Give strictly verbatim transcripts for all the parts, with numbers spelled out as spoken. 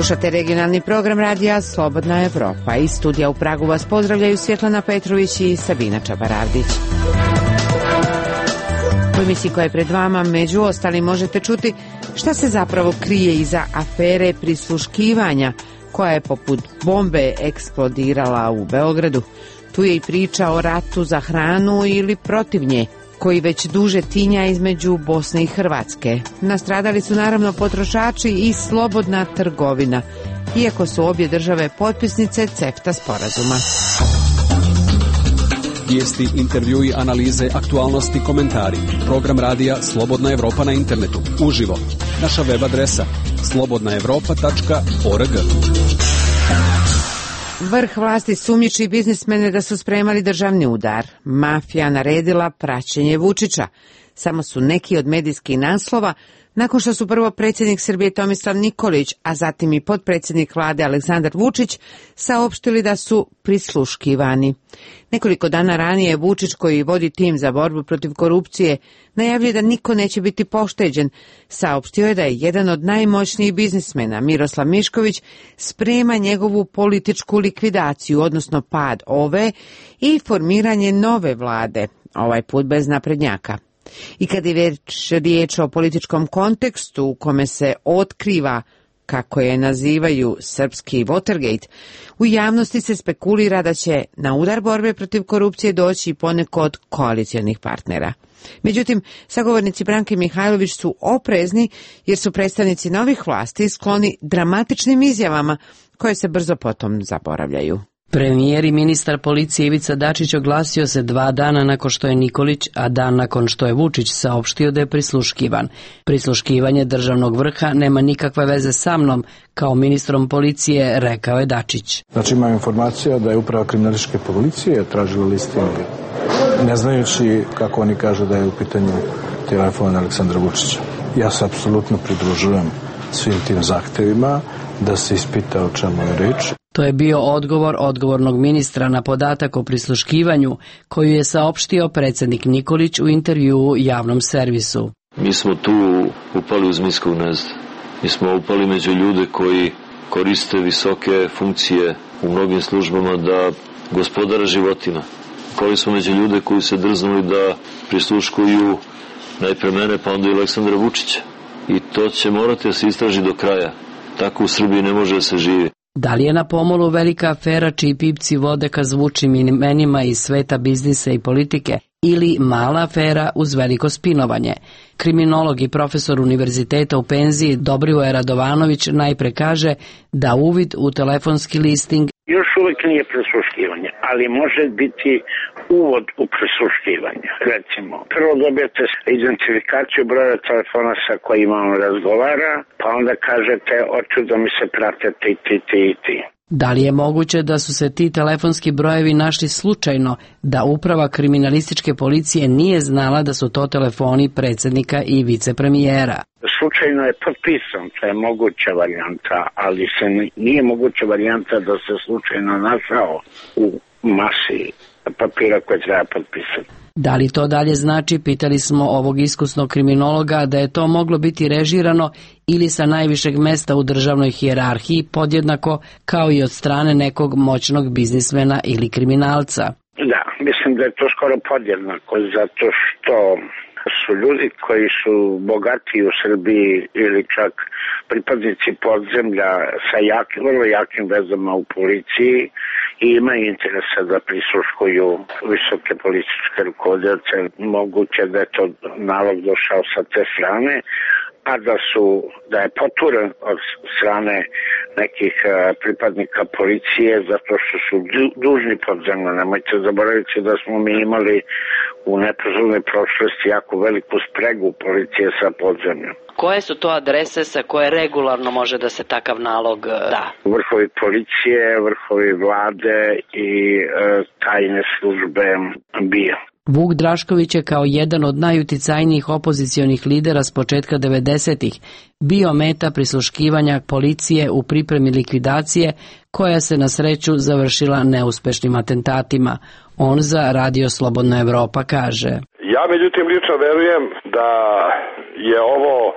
Slušate regionalni program radija Slobodna Evropa. Iz studija u Pragu vas pozdravljaju Svjetlana Petrović i Sabina Čabaravdić. U emisiji koja je pred vama, među ostalim, možete čuti šta se zapravo krije iza afere prisluškivanja koja je poput bombe eksplodirala u Beogradu. Tu je i priča o ratu za hranu ili protiv nje, koji već duže tinja između Bosne i Hrvatske. Nastradali su naravno potrošači i slobodna trgovina, iako su obje države potpisnice CEFTA sporazuma. Vijesti, intervjui, analize, aktualnosti, komentari. Program radija Slobodna Evropa na internetu. Uživo. Naša web adresa slobodna evropa tačka org. Vrh vlasti sumnjiči biznismene da su spremali državni udar. Mafija naredila praćenje Vučića. Samo su neki od medijskih naslova, nakon što su prvo predsjednik Srbije Tomislav Nikolić, a zatim i potpredsjednik vlade Aleksandar Vučić, saopštili da su prisluškivani. Nekoliko dana ranije Vučić, koji vodi tim za borbu protiv korupcije, najavljuje da niko neće biti pošteđen. Saopštio je da je jedan od najmoćnijih biznismena, Miroslav Mišković, sprema njegovu političku likvidaciju, odnosno pad ove i formiranje nove vlade, ovaj put bez naprednjaka. I kad je već riječ o političkom kontekstu u kome se otkriva, kako je nazivaju, srpski Watergate, u javnosti se spekulira da će na udar borbe protiv korupcije doći poneko od koalicionih partnera. Međutim, sagovornici Branke Mihajlović su oprezni jer su predstavnici novih vlasti skloni dramatičnim izjavama koje se brzo potom zaboravljaju. Premijer i ministar policije Ivica Dačić oglasio se dva dana nakon što je Nikolić, a dan nakon što je Vučić saopštio da je prisluškivan. Prisluškivanje državnog vrha nema nikakve veze sa mnom, kao ministrom policije, rekao je Dačić. Znači imam informacija da je uprava kriminalističke policije tražila listinu, ne znajući kako oni kažu da je u pitanju telefon Aleksandra Vučića. Ja se apsolutno pridružujem svim tim zahtevima da se ispita o čemu je reč. To je bio odgovor odgovornog ministra na podatak o prisluškivanju koju je saopštio predsjednik Nikolić u intervjuu javnom servisu. Mi smo tu upali u zmijsko gnezdo. Mi smo upali među ljude koji koriste visoke funkcije u mnogim službama da gospodara životima. Upali smo među ljude koji se drznuli da prisluškuju najpre mene, pa onda i Aleksandra Vučića. I to će morati da se istraži do kraja. Tako u Srbiji ne može da se živi. Da li je na pomolu velika afera čiji pipci vode ka zvučnim imenima iz sveta biznisa i politike ili mala afera uz veliko spinovanje? Kriminolog i profesor univerziteta u penziji Dobrivoje Radovanović najpre kaže da uvid u telefonski listing još uvijek nije prisluškivanje, ali može biti uvod u prisluškivanje. Recimo, prvo dobijete identifikaciju broja telefona sa kojima on razgovara, pa onda kažete hoću da mi se prate ti, ti, ti i ti. Da li je moguće da su se ti telefonski brojevi našli slučajno, da uprava kriminalističke policije nije znala da su to telefoni predsjednika i vicepremijera? Slučajno je potpisan, to je moguća varijanta, ali se nije moguća varijanta da se slučajno našao u masi papira koje treba potpisati. Da li to dalje znači, pitali smo ovog iskusnog kriminologa, da je to moglo biti režirano ili sa najvišeg mesta u državnoj hijerarhiji, podjednako kao i od strane nekog moćnog biznismena ili kriminalca? Da, mislim da je to skoro podjednako, zato što su ljudi koji su bogati u Srbiji ili čak pripadnici podzemlja sa jakim, vrlo jakim vezama u policiji i imaju interesa da prisluškuju visoke političke rukovodioce. Moguće da je to nalog došao sa te strane, a da su da je poturen od strane nekih uh, pripadnika policije zato što su du- dužni podzemno. Nemojte zaboraviti da smo mi imali u neposrednoj prošlosti jako veliku spregu policije sa podzemljom. Koje su to adrese sa koje regularno može da se takav nalog da? Vrhovi policije, vrhovi vlade i uh, tajne službe B I A. Vuk Drašković je kao jedan od najuticajnijih opozicionih lidera s početka devedesetih bio meta prisluškivanja policije u pripremi likvidacije koja se na sreću završila neuspešnim atentatima. On za Radio Slobodna Evropa kaže: Ja međutim lično verujem da je ovo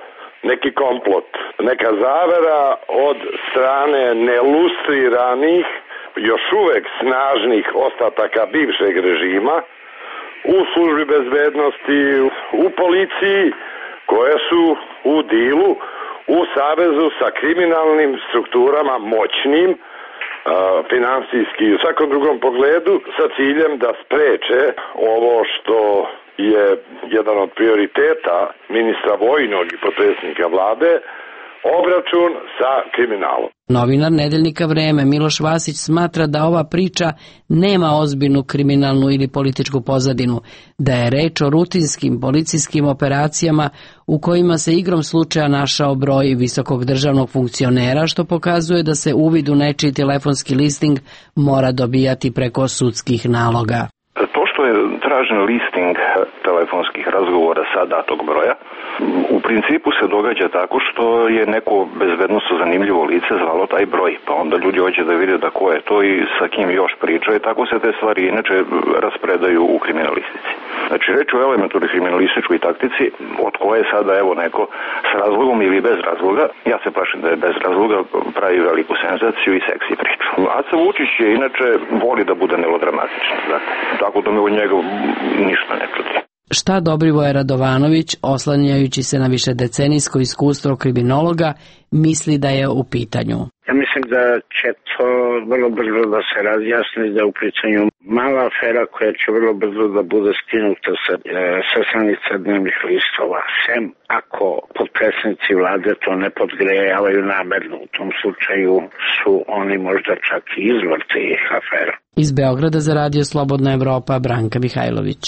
neki komplot, neka zavera od strane nelustriranih, još uvek snažnih ostataka bivšeg režima u službi bezbednosti, u policiji, koje su u dilu, u savezu sa kriminalnim strukturama moćnim, finansijski i u svakom drugom pogledu, sa ciljem da spreče ovo što je jedan od prioriteta ministra vojnog i potpredsjednika vlade, obračun sa kriminalom. Novinar nedeljnika Vreme Miloš Vasić smatra da ova priča nema ozbiljnu kriminalnu ili političku pozadinu, da je reč o rutinskim policijskim operacijama u kojima se igrom slučaja našao broj visokog državnog funkcionera, što pokazuje da se uvid u nečiji telefonski listing mora dobijati preko sudskih naloga. To što je tražen listing telefonskih razgovora sa datog broja, u principu se događa tako što je neko bezbednosno zanimljivo lice zvalo taj broj, pa onda ljudi hoće da vide da ko je to i sa kim još priča i tako se te stvari inače raspredaju u kriminalistici. Znači, reč o elementarnoj kriminalističkoj taktici, od koje sada evo neko s razlogom ili bez razloga, ja se plašim da je bez razloga, pravi veliku senzaciju i seksi priču. Aca Vučić je inače voli da bude melodramatičan, dakle, tako da me od njega ništa ne čudi. Šta Dobrivoje Radovanović, oslanjajući se na višedecenijsko iskustvo kriminologa, misli da je u pitanju? Ja mislim da će to vrlo brzo da se razjasni, da je u pitanju mala afera koja će vrlo brzo da bude skinuta sa, sa stranica dnevnih listova. Sem ako potpredsjednici vlade to ne podgrejavaju namerno, u tom slučaju su oni možda čak i izvor tih afera. Iz Beograda za Radio Slobodna Evropa, Branka Mihajlović.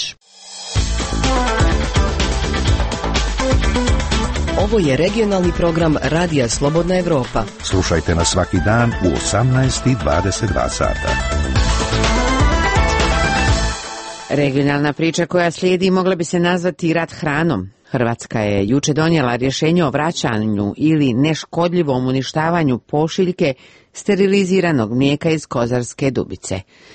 Ovo je regionalni program Radija Slobodna Evropa. Slušajte nas svaki dan u osamnaest i dvadeset dva sata. Regionalna priča koja slijedi mogla bi se nazvati rat hranom. Hrvatska je juče donijela rješenje o vraćanju ili neškodljivom uništavanju pošiljke steriliziranog mlijeka iz Kozarske Dubice.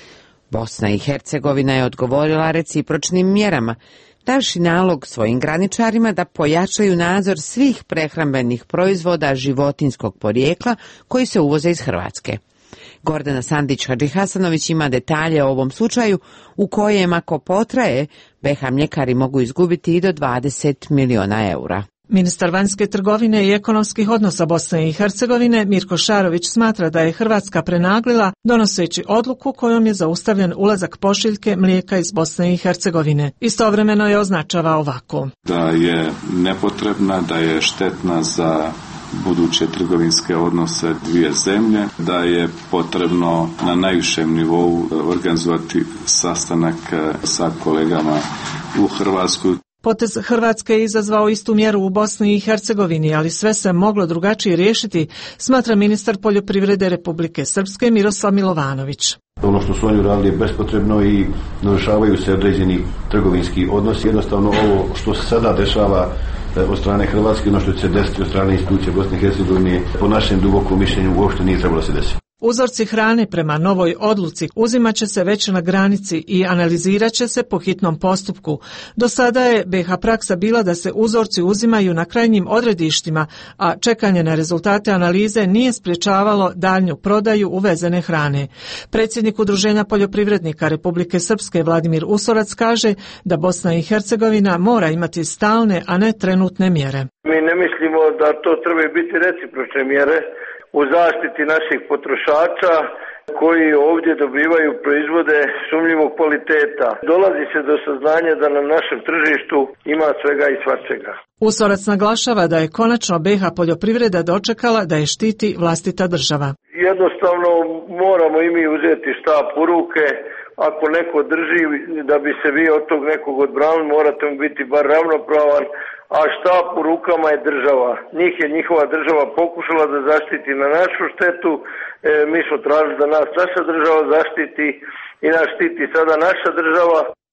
Bosna i Hercegovina je odgovorila recipročnim mjerama, davši nalog svojim graničarima da pojačaju nadzor svih prehrambenih proizvoda životinjskog porijekla koji se uvoze iz Hrvatske. Gordana Sandić-Hadžihasanović ima detalje o ovom slučaju u kojem ako potraje, be ha mljekari mogu izgubiti i do dvadeset miliona eura. Ministar vanjske trgovine i ekonomskih odnosa Bosne i Hercegovine Mirko Šarović smatra da je Hrvatska prenaglila donoseći odluku kojom je zaustavljen ulazak pošiljke mlijeka iz Bosne i Hercegovine. Istovremeno je označava ovako. Da je nepotrebna, da je štetna za buduće trgovinske odnose dvije zemlje, da je potrebno na najvišem nivou organizovati sastanak sa kolegama u Hrvatskoj. Potez Hrvatske je izazvao istu mjeru u Bosni i Hercegovini, ali sve se moglo drugačije riješiti, smatra ministar poljoprivrede Republike Srpske Miroslav Milovanović. Ono što su oni uradili je bespotrebno i narušavaju se određeni trgovinski odnosi. Jednostavno ovo što se sada dešava od strane Hrvatske, ono što će se desiti od strane institucije Bosne i Hercegovine, po našem dubokom mišljenju uopšte nije trebalo se desiti. Uzorci hrane prema novoj odluci uzimat će se već na granici i analizirat će se po hitnom postupku. Do sada je be ha praksa bila da se uzorci uzimaju na krajnjim odredištima, a čekanje na rezultate analize nije sprječavalo daljnju prodaju uvezene hrane. Predsjednik Udruženja poljoprivrednika Republike Srpske Vladimir Usorac kaže da Bosna i Hercegovina mora imati stalne, a ne trenutne mjere. Mi ne mislimo da to treba biti recipročne mjere u zaštiti naših potrošača koji ovdje dobivaju proizvode sumnjivog kvaliteta. Dolazi se do saznanja da na našem tržištu ima svega i svačega. Usorac naglašava da je konačno be ha poljoprivreda dočekala da je štiti vlastita država. Jednostavno moramo i mi uzeti štap u ruke. Ako neko drži da bi se vi od tog nekog odbranili, morate mu biti bar ravnopravan, a štap u rukama je država. Njih je njihova država pokušala da zaštiti na našu štetu, e, mi smo tražili da nas naša država zaštiti i nas štiti sada naša država.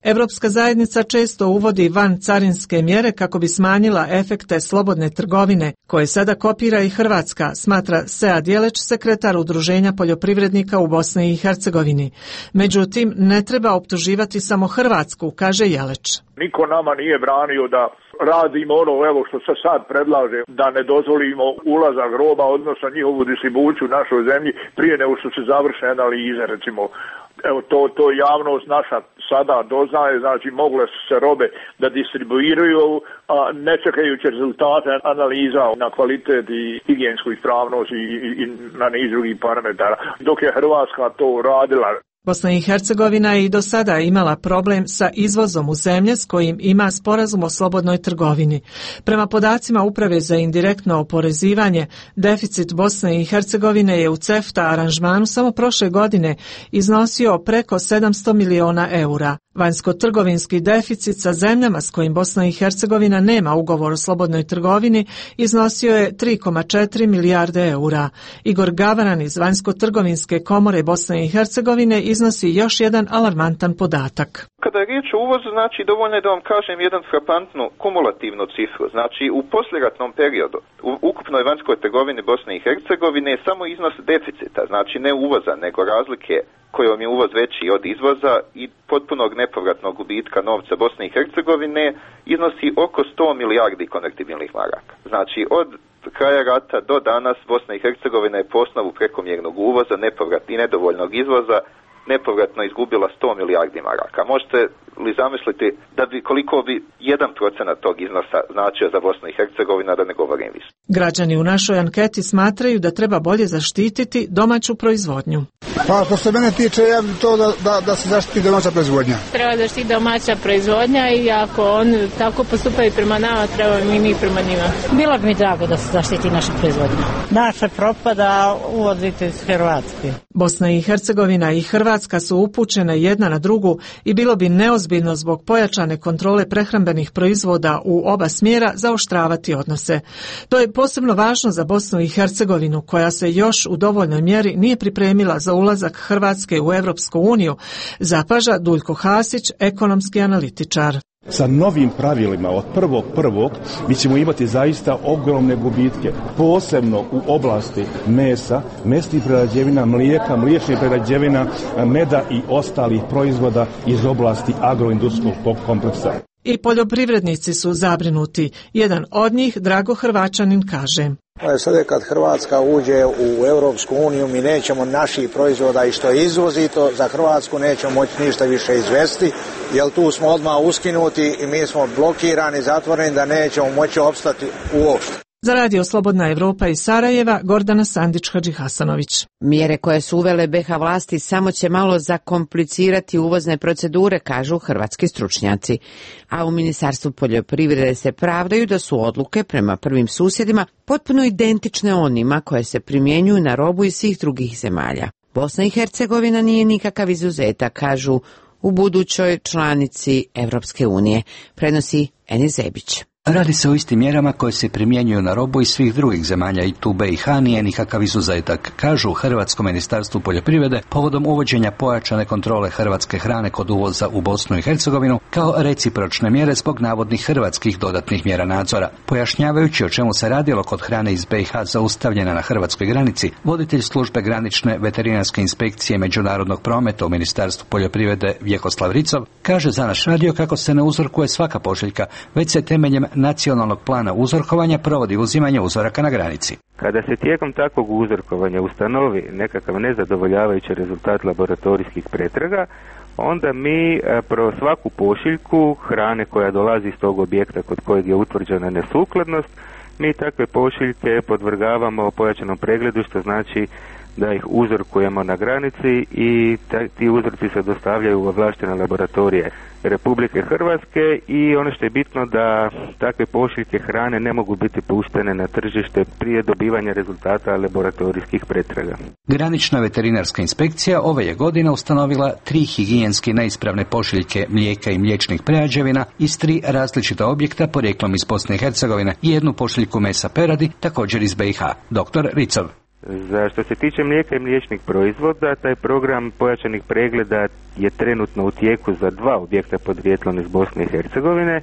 Evropska zajednica često uvodi van carinske mjere kako bi smanjila efekte slobodne trgovine, koje sada kopira i Hrvatska, smatra Sead Jeleć, sekretar Udruženja poljoprivrednika u Bosni i Hercegovini. Međutim, ne treba optuživati samo Hrvatsku, kaže Jeleć. Niko nama nije branio da radimo ono evo što se sad predlaže, da ne dozvolimo ulazak roba, odnosno njihovu distribuciju u našoj zemlji prije nego što se završe analize, recimo. Evo to, to javnost naša sada doznaje, znači mogle su se robe da distribuiraju, a ne čekajući rezultate analiza na kvalitet i higijensku ispravnost i, i, i na niz drugih parametara, dok je Hrvatska to radila. Bosna i Hercegovina je i do sada imala problem sa izvozom u zemlje s kojim ima sporazum o slobodnoj trgovini. Prema podacima Uprave za indirektno oporezivanje, deficit Bosne i Hercegovine je u CEFTA aranžmanu samo prošle godine iznosio preko sedamsto miliona eura. Vanjsko-trgovinski deficit sa zemljama s kojim Bosna i Hercegovina nema ugovor o slobodnoj trgovini iznosio je tri zarez četiri milijarde eura. Igor Gavaran iz Vanjsko-trgovinske komore Bosne i Hercegovine iznosi još jedan alarmantan podatak. Kada je riječ o uvozu, znači dovoljno je da vam kažem jedan frapantnu kumulativnu cifru. Znači u poslijeratnom periodu u ukupnoj vanjskoj trgovini Bosne i Hercegovine je samo iznos deficita, znači ne uvoza, nego razlike kojom je uvoz veći od izvoza i potpunog nepovratnog gubitka novca Bosne i Hercegovine iznosi oko sto milijardi konvertibilnih maraka. Znači od kraja rata do danas Bosna i Hercegovina je po osnovu prekomjernog uvoza, nepovrat i nedovoljnog izvoza nepovratno izgubila sto milijardi maraka. Možete li zamisliti da bi, koliko bi jedan procenat tog iznosa značio za Bosnu i Hercegovinu, da ne govorim više. Građani u našoj anketi smatraju da treba bolje zaštititi domaću proizvodnju. Pa, što se mene tiče, ja bi to da, da, da se zaštiti domaća proizvodnja. Treba zaštiti domaća proizvodnja i ako on tako postupaju prema nama, treba mi mi prema njima. Bilo bi mi drago da se zaštiti naša proizvodnja. Naša propada, uvozite iz Hrvatske. Bosna i Hercegovina i Hrvatska su upućene jedna na drugu i bilo bi neozbiljno zbog pojačane kontrole prehrambenih proizvoda u oba smjera zaoštravati odnose. To je posebno važno za Bosnu i Hercegovinu, koja se još u dovoljnoj mjeri nije pripremila za ulazak Hrvatske u Europsku uniju, zapaža Duljko Hasić, ekonomski analitičar. Sa novim pravilima od prvog prvog mi ćemo imati zaista ogromne gubitke, posebno u oblasti mesa, mesnih prerađevina, mlijeka, mliječnih prerađevina, meda i ostalih proizvoda iz oblasti agroindustrijskog kompleksa. I poljoprivrednici su zabrinuti. Jedan od njih, Drago Hrvačanin, kaže: Sada kad Hrvatska uđe u Europsku uniju, mi nećemo naših proizvoda i što je izvozito za Hrvatsku nećemo moći ništa više izvesti, jer tu smo odmah uskinuti i mi smo blokirani, zatvoreni, da nećemo moći opstati uopšte. Za Radio Slobodna Evropa iz Sarajeva, Gordana Sandić-Hadžihasanović. Mjere koje su uvele B iH vlasti samo će malo zakomplicirati uvozne procedure, kažu hrvatski stručnjaci. A u Ministarstvu poljoprivrede se pravdaju da su odluke prema prvim susjedima potpuno identične onima koje se primjenjuju na robu iz svih drugih zemalja. Bosna i Hercegovina nije nikakav izuzetak, kažu u budućoj članici Evropske unije, prenosi Enis Zebić. Radi se o istim mjerama koje se primjenjuju na robu iz svih drugih zemalja i tu B iH nije nikakav izuzetak, kažu u Hrvatskom ministarstvu poljoprivrede povodom uvođenja pojačane kontrole hrvatske hrane kod uvoza u Bosnu i Hercegovinu kao recipročne mjere zbog navodnih hrvatskih dodatnih mjera nadzora. Pojašnjavajući o čemu se radilo kod hrane iz B iH zaustavljena na hrvatskoj granici, voditelj službe granične veterinarske inspekcije međunarodnog prometa u Ministarstvu poljoprivrede Vjekoslav Ricov kaže za naš radio kako se ne uzorkuje svaka pošiljka, već se temeljem nacionalnog plana uzorkovanja provodi uzimanje uzoraka na granici. Kada se tijekom takvog uzorkovanja ustanovi nekakav nezadovoljavajući rezultat laboratorijskih pretraga, onda mi pro svaku pošiljku hrane koja dolazi iz tog objekta kod kojeg je utvrđena nesukladnost, mi takve pošiljke podvrgavamo pojačanom pregledu, što znači da ih uzorkujemo na granici i ti uzorci se dostavljaju u ovlaštene laboratorije Republike Hrvatske i ono što je bitno da takve pošiljke hrane ne mogu biti puštene na tržište prije dobivanja rezultata laboratorijskih pretraga. Granična veterinarska inspekcija ove je godine ustanovila tri higijenski neispravne pošiljke mlijeka i mliječnih prerađevina iz tri različita objekta porijeklom iz Bosne i Hercegovine i jednu pošiljku mesa peradi također iz B iH. Doktor Ricov. Za što se tiče mlijeka i mliječnih proizvoda, taj program pojačanih pregleda je trenutno u tijeku za dva objekta podrijetlom iz Bosne i Hercegovine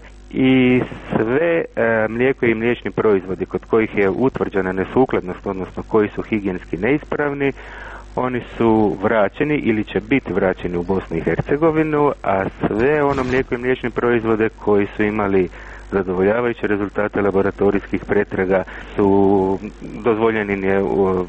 i sve e, mlijeko i mliječni proizvodi kod kojih je utvrđena nesukladnost, odnosno koji su higijenski neispravni, oni su vraćeni ili će biti vraćeni u Bosnu i Hercegovinu, a sve ono mlijeko i mliječne proizvode koji su imali zadovoljavajuće rezultate laboratorijskih pretraga su dozvoljeni je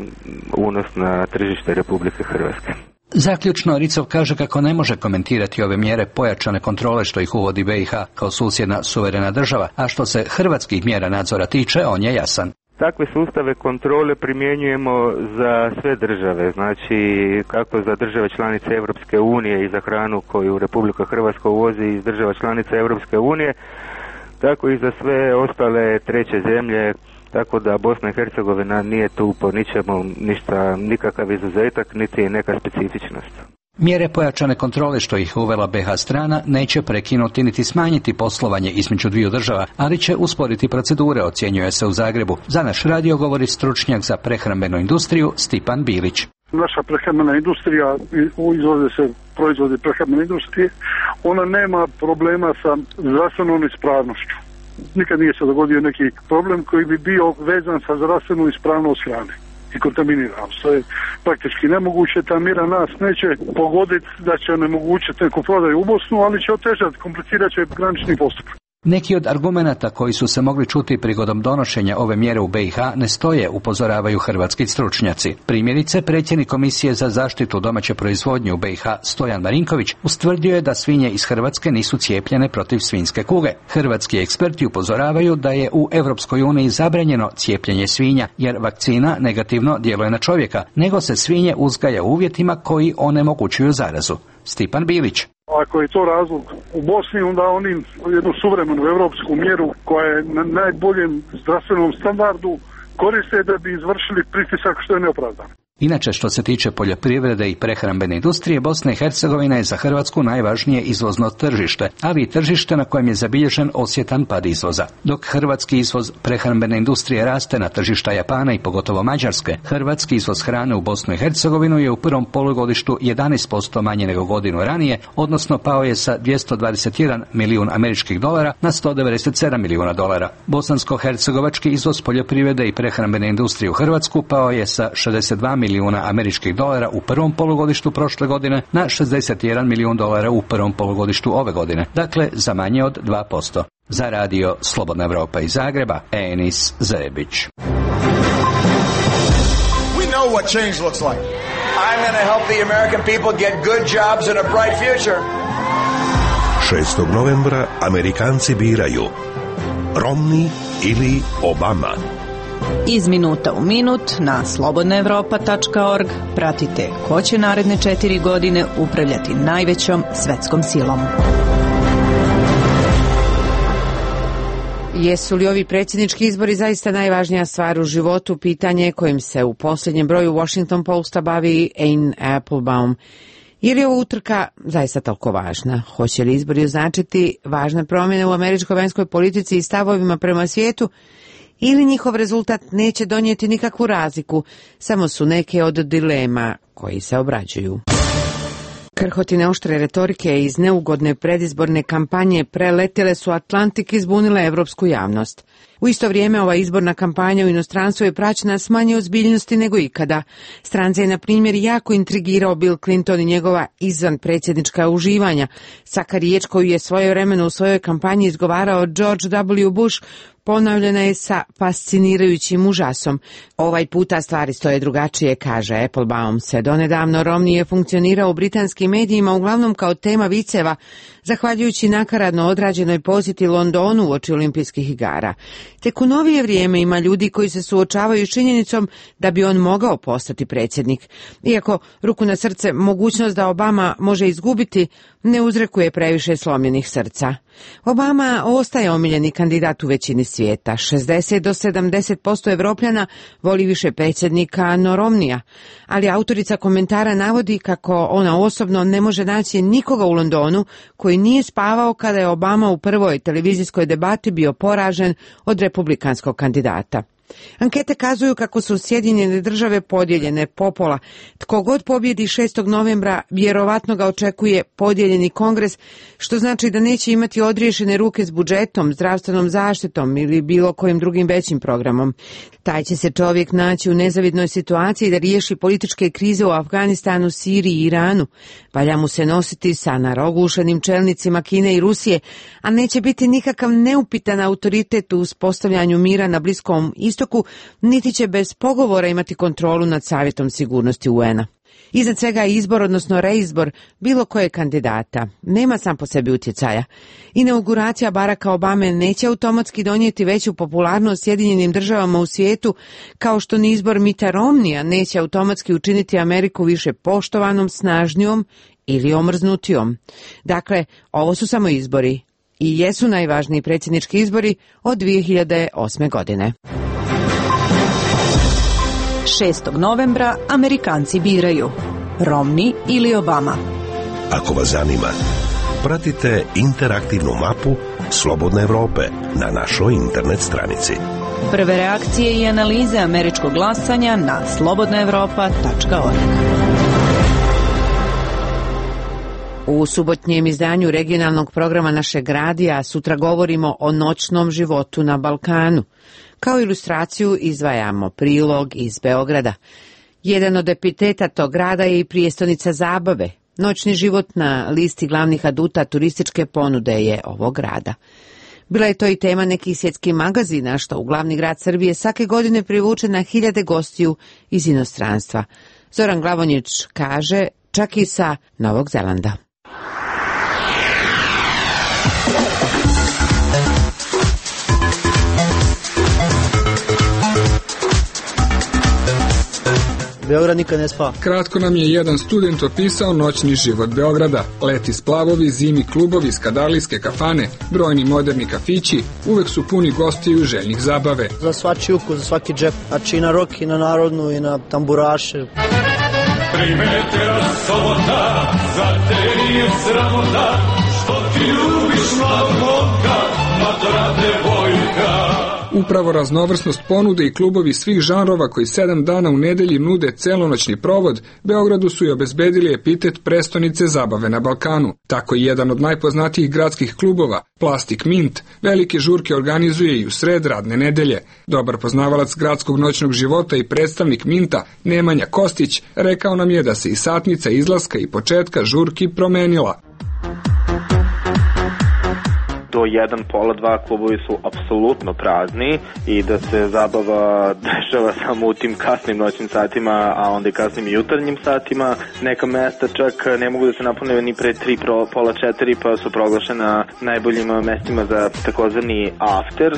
unos na tržište Republike Hrvatske. Zaključno, Ricov kaže kako ne može komentirati ove mjere pojačane kontrole što ih uvodi B i H kao susjedna suverena država, a što se hrvatskih mjera nadzora tiče, on je jasan. Takve sustave kontrole primjenjujemo za sve države, znači kako za države članice Europske unije i za hranu koju Republika Hrvatska uvozi iz država članica Europske unije, tako i za sve ostale treće zemlje, tako da Bosna i Hercegovina nije tu po ničemu ništa, nikakav izuzetak, niti neka specifičnost. Mjere pojačane kontrole što ih uvela B H strana neće prekinuti niti smanjiti poslovanje između dviju država, ali će usporiti procedure, ocjenjuje se u Zagrebu. Za naš radio govori stručnjak za prehrambenu industriju Stipan Bilić. Naša prehrambena industrija, izvoze se proizvodi prehrambene industrije, ona nema problema sa zdravstvenom ispravnošću. Nikad nije se dogodio neki problem koji bi bio vezan sa zdravstvenu ispravnost hrane i kontaminiranost. To je praktički nemoguće, ta mjera nas neće pogoditi da će onemogućiti neku prodaju u Bosnu, ali će otežati, komplicirat će granični postupak. Neki od argumenata koji su se mogli čuti prigodom donošenja ove mjere u B i H ne stoje, upozoravaju hrvatski stručnjaci. Primjerice, predsjednik Komisije za zaštitu domaće proizvodnje u B i H Stojan Marinković ustvrdio je da svinje iz Hrvatske nisu cijepljene protiv svinjske kuge. Hrvatski eksperti upozoravaju da je u Europskoj uniji zabranjeno cijepljenje svinja, jer vakcina negativno djeluje na čovjeka, nego se svinje uzgaja u uvjetima koji onemogućuju zarazu. Stipan Bilić. Ako je to razlog u Bosni, onda oni jednu suvremenu europsku mjeru koja je na najboljem zdravstvenom standardu koriste da bi izvršili pritisak što je neopravdano. Inače, što se tiče poljoprivrede i prehrambene industrije, Bosna i Hercegovina je za Hrvatsku najvažnije izvozno tržište, ali i tržište na kojem je zabilježen osjetan pad izvoza. Dok hrvatski izvoz prehrambene industrije raste na tržišta Japana i pogotovo Mađarske, hrvatski izvoz hrane u Bosnu i Hercegovinu je u prvom polugodištu jedanaest posto manje nego godinu ranije, odnosno pao je sa dvjesto dvadeset jedan milijun američkih dolara na sto devedeset sedam milijuna dolara. Bosansko-hercegovački izvoz poljoprivrede i prehrambene industrije u Hrvatsku pao je sa šezdeset dva milijuna američkih dolara u prvom polugodištu prošle godine na šezdeset jedan milijun dolara u prvom polugodištu ove godine, dakle za manje od dva posto. Za radio Slobodna Evropa iz Zagreba, Enis Zebić. We know what change looks like. I'm going to help the American people get good jobs and a bright future. šestog novembra Amerikanci biraju Romney ili Obama. Iz minuta u minut na slobodna evropa tačka org pratite ko će naredne četiri godine upravljati najvećom svetskom silom. Jesu li ovi predsjednički izbori zaista najvažnija stvar u životu? Pitanje kojim se u posljednjem broju Washington Posta bavi Anne Applebaum. Je li ovo utrka zaista toliko važna? Hoće li izbori označiti važne promjene u američkoj vanjskoj politici i stavovima prema svijetu? Ili njihov rezultat neće donijeti nikakvu razliku, samo su neke od dilema koji se obrađuju. Krhotine oštre retorike iz neugodne predizborne kampanje preletjele su Atlantik i zbunile evropsku javnost. U isto vrijeme ova izborna kampanja u inostranstvu je praćena s manje ozbiljnosti nego ikada. Strance je, na primjer, jako intrigirao Bill Clinton i njegova izvan predsjednička uživanja. Svaka riječ koju je svojevremeno u svojoj kampanji izgovarao George W. Bush ponavljena je sa fascinirajućim užasom. Ovaj puta stvari stoje drugačije, kaže Applebaum. Se donedavno Romney je funkcionirao u britanskim medijima uglavnom kao tema viceva, zahvaljujući nakaradno odrađenoj posjeti Londonu uoči olimpijskih igara. Tek u novije vrijeme ima ljudi koji se suočavaju s činjenicom da bi on mogao postati predsjednik. Iako, ruku na srce, mogućnost da Obama može izgubiti ne uzrekuje previše slomljenih srca. Obama ostaje omiljeni kandidat u većini svijeta. šezdeset do sedamdeset posto Evropljana voli više predsjednika no Romneya, ali autorica komentara navodi kako ona osobno ne može naći nikoga u Londonu koji nije spavao kada je Obama u prvoj televizijskoj debati bio poražen od republikanskog kandidata. Ankete kazuju kako su Sjedinjene države podijeljene popola. Tko god pobjedi šestog novembra, vjerovatno ga očekuje podijeljeni kongres, što znači da neće imati odriješene ruke s budžetom, zdravstvenom zaštitom ili bilo kojim drugim većim programom. Taj će se čovjek naći u nezavidnoj situaciji da riješi političke krize u Afganistanu, Siriji i Iranu. Valja mu se nositi sa narogušenim čelnicima Kine i Rusije, a neće biti nikakav neupitan autoritet u uspostavljanju mira na Bliskom istoku, niti će bez pogovora imati kontrolu nad Savjetom sigurnosti U N-a. Iznad svega je izbor, odnosno reizbor, bilo kojeg kandidata. Nema sam po sebi utjecaja. Inauguracija Baracka Obame neće automatski donijeti veću popularnost Sjedinjenim državama u svijetu, kao što ni izbor Mitta Romneya neće automatski učiniti Ameriku više poštovanom, snažnijom ili omrznutijom. Dakle, ovo su samo izbori i jesu najvažniji predsjednički izbori od dvije hiljade osme. godine. šestog novembra Amerikanci biraju Romney ili Obama. Ako vas zanima, pratite interaktivnu mapu Slobodne Evrope na našoj internet stranici. Prve reakcije i analize američkog glasanja na slobodna evropa tačka org. U subotnjem izdanju regionalnog programa našeg radija sutra govorimo o noćnom životu na Balkanu. Kao ilustraciju izdvajamo prilog iz Beograda. Jedan od epiteta tog grada je i prijestonica zabave. Noćni život na listi glavnih aduta turističke ponude je ovog grada. Bila je to i tema nekih svjetskih magazina, što u glavni grad Srbije svake godine privuče na hiljade gostiju iz inostranstva. Zoran Glavonjić kaže, čak i sa Novog Zelanda. Beograd nikad ne spava. Kratko nam je jedan student opisao noćni život Beograda. Leti splavovi, zimi klubovi, skadarlijske kafane, brojni moderni kafići, uvek su puni gostiju željnih zabave. Za svačiji ukus, za svaki džep, znači i na rok, i na narodnu, i na tamburaše. Tri metra sobota, za te nije sramota, što ti ljubiš mladog momka, matora devojka. Upravo raznovrsnost ponude i klubovi svih žanrova koji sedam dana u nedelji nude celonoćni provod, Beogradu su i obezbedili epitet prestonice zabave na Balkanu. Tako i jedan od najpoznatijih gradskih klubova, Plastic Mint, velike žurke organizuje i u sred radne nedelje. Dobar poznavalac gradskog noćnog života i predstavnik Minta, Nemanja Kostić, rekao nam je da se i satnica izlaska i početka žurki promenila. Do jedan, pola, dva klubovi su apsolutno prazni i da se zabava dešava samo u tim kasnim noćnim satima, a onda i kasnim jutarnjim satima. Neka mesta čak ne mogu da se napune ni pre tri, pola četiri, pa su proglašena najboljim mestima za takozvani after.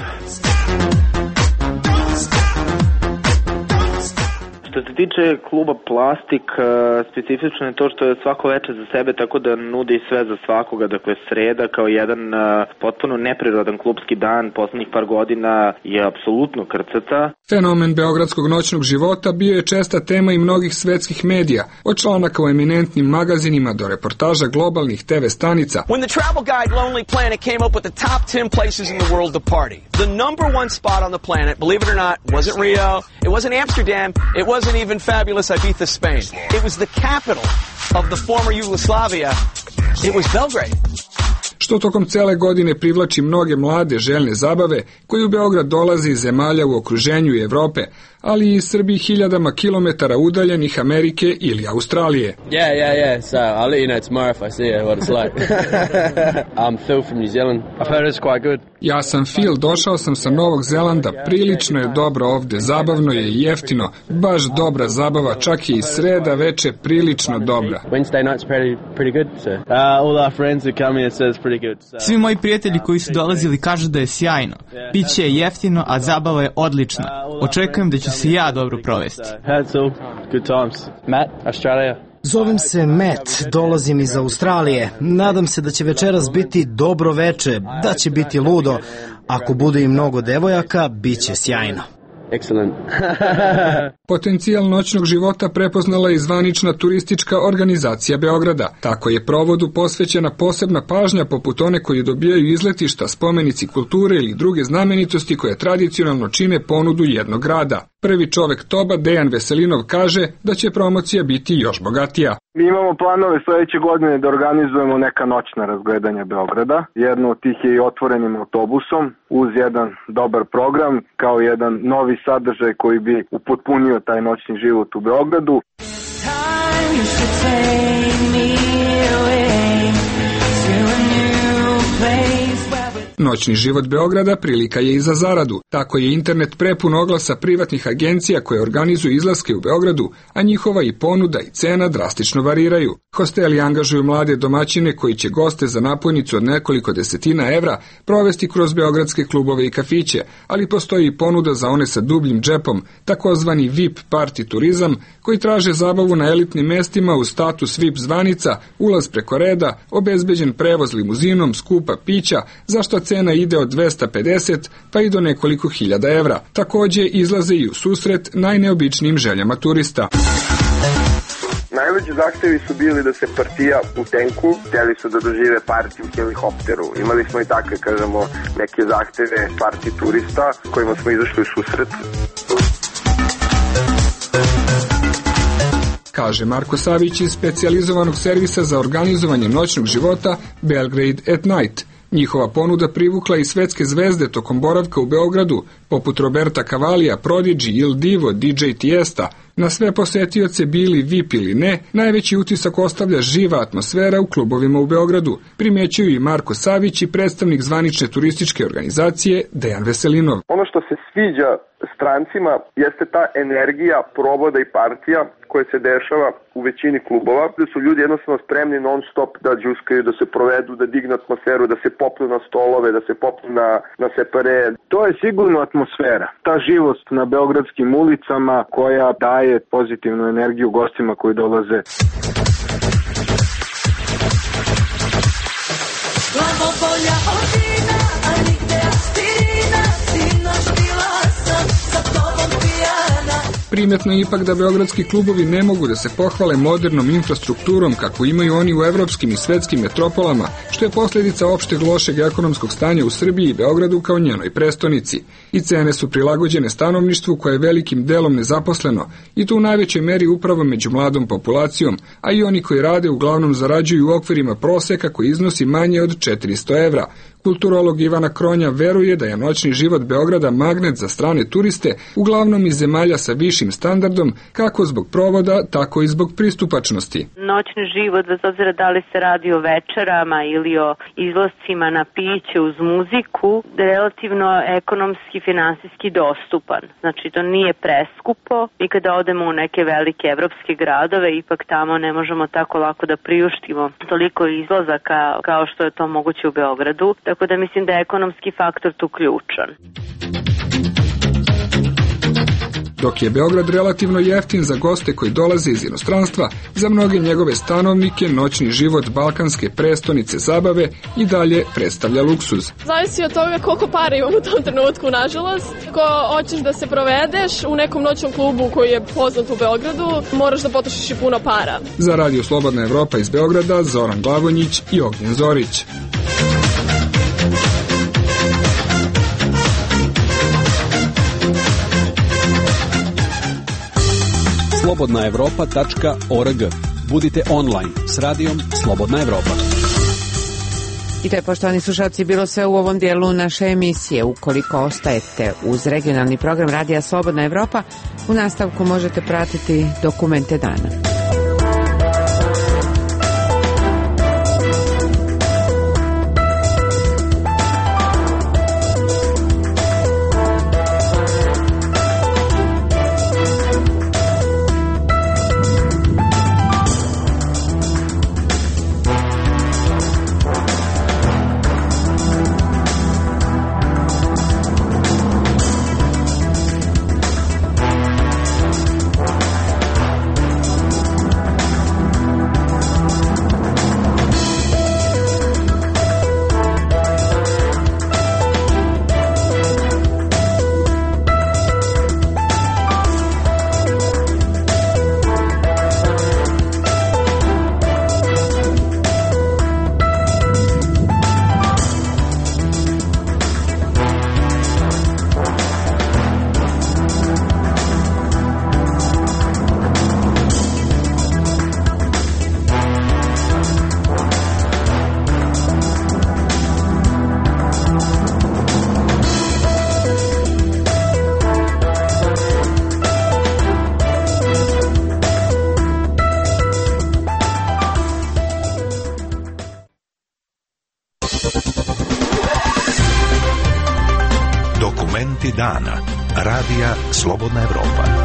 Što se tiče kluba Plastik, specifično je to što je svako večer za sebe, tako da nudi sve za svakoga. Dakle, sreda kao jedan potpuno neprirodan klubski dan poslednjih par godina je apsolutno krcata. Fenomen beogradskog noćnog života bio je česta tema i mnogih svetskih medija, od članaka u eminentnim magazinima do reportaža globalnih te ve stanica. When the travel guide Lonely Planet came up with the top ten places in the world to party, the number one spot on the planet, believe it or not, wasn't Rio, it wasn't Amsterdam, it wasn't even fabulous Ibiza, Spain. It was the capital of the former Yugoslavia. It was Belgrade. Što tokom cele godine privlači mnoge mlade željne zabave koji u Beograd dolaze iz zemalja u okruženju i Evrope, ali i iz Srbiji hiljadama kilometara udaljenih Amerike ili Australije. Yeah, yeah, yeah. So I'll let you know tomorrow if I see it, what it's like. I'm Phil from New Zealand. I've heard it's quite good. Ja sam Phil, došao sam sa Novog Zelanda, prilično je dobro ovde, zabavno je i jeftino, baš dobra zabava, čak i sreda veče prilično dobra. Wednesday night's pretty, pretty good, so. Uh, all our friends who come here says pretty good. So. Svi moji prijatelji koji su dolazili kažu da je sjajno, piće je jeftino, a zabava je odlična. Očekujem da ću se ja dobro provesti. Good times. Matt, Australia. Zovem se Matt, dolazim iz Australije. Nadam se da će večeras biti dobro veče, da će biti ludo. Ako bude i mnogo devojaka, bit će sjajno. excellent. Potencijal noćnog života prepoznala je i zvanična turistička organizacija Beograda. Tako je provodu posvećena posebna pažnja poput one koji dobijaju izletišta, spomenici kulture ili druge znamenitosti koje tradicionalno čine ponudu jednog grada. Prvi čovek Toba, Dejan Veselinov, kaže da će promocija biti još bogatija. Mi imamo planove sledeće godine da organizujemo neka noćna razgledanja Beograda. Jedno od tih je i otvorenim autobusom uz jedan dobar program kao jedan novi sadržaj koji bi upotpunio taj noćni život u Beogradu. Noćni život Beograda prilika je i za zaradu. Tako je internet prepun oglasa privatnih agencija koje organizuju izlaske u Beogradu, a njihova i ponuda i cena drastično variraju. Hosteli angažuju mlade domaćine koji će goste za napojnicu od nekoliko desetina evra provesti kroz beogradske klubove i kafiće, ali postoji i ponuda za one sa dubljim džepom, takozvani V I P party turizam, koji traže zabavu na elitnim mestima uz status V I P zvanica, ulaz preko reda, obezbeđen prevoz limuzinom, skupa pića, za što cena ide od dvesta pedeset pa i do nekoliko hiljada evra. Takođe izlaze i u susret najneobičnijim željama turista. Najveći zahtevi su bili da se partija u tenku, htjeli su da dožive partiju u helikopteru. Imali smo i takve, kažemo, neke zahteve partij turista kojima smo izašli u susret. Kaže Marko Savić iz specijalizovanog servisa za organizovanje noćnog života Belgrade at Night. Njihova ponuda privukla i svetske zvezde tokom boravka u Beogradu, poput Roberta Cavalija, Prodigy, Il Divo, D J Tiesta. Na sve posetioce bili V I P ili ne, najveći utisak ostavlja živa atmosfera u klubovima u Beogradu, primjećuju i Marko Savić i predstavnik zvanične turističke organizacije Dejan Veselinov. Ono što se sviđa strancima jeste ta energija provoda i partija koje se dešava u većini klubova, gde su ljudi jednostavno spremni non stop da džuskaju, da se provedu, da dignu atmosferu, da se popnu na stolove, da se popnu na, na separe. To je sigurno atmosfera. Ta živost na beogradskim ulicama koja daje pozitivnu energiju gostima koji dolaze. Glavobolja odina, a nigde aspirina, sinoć bila sam sa tobom pijana. Primetno je ipak da beogradski klubovi ne mogu da se pohvale modernom infrastrukturom kakvu imaju oni u evropskim i svetskim metropolama, što je posljedica opšteg lošeg ekonomskog stanja u Srbiji i Beogradu kao njenoj prestonici. I cene su prilagođene stanovništvu koje je velikim delom nezaposleno i to u najvećoj meri upravo među mladom populacijom, a i oni koji rade uglavnom zarađuju u okvirima proseka koji iznosi manje od četiristo evra. Kulturolog Ivana Kronja veruje da je noćni život Beograda magnet za strane turiste, uglavnom iz zemalja sa višim standardom, kako zbog provoda, tako i zbog pristupačnosti. Noćni život, bez obzira da li se radi o večerama ili o izlascima na piće uz muziku, relativno ekonomski, finansijski dostupan. Znači, to nije preskupo i kada odemo u neke velike evropske gradove, ipak tamo ne možemo tako lako da priuštimo toliko izlazaka kao što je to moguće u Beogradu. Tako da mislim da je ekonomski faktor tu ključan. Dok je Beograd relativno jeftin za goste koji dolaze iz inostranstva, za mnoge njegove stanovnike noćni život balkanske prestonice zabave i dalje predstavlja luksuz. Zavisi od toga koliko para imam u tom trenutku, nažalost. Ako hoćeš da se provedeš u nekom noćnom klubu koji je poznat u Beogradu, moraš da potrošiš i puno para. Za Radio Slobodna Evropa iz Beograda, Zoran Glavonjić i Ognjen Zorić. slobodna evropa tačka org. Budite online s radijom Slobodna Evropa. I to je, poštovani slušalci, bilo sve u ovom dijelu naše emisije. Ukoliko ostajete uz regionalni program Radija Slobodna Evropa, u nastavku možete pratiti dokumente dana. Sati dana. Radija Slobodna Evropa.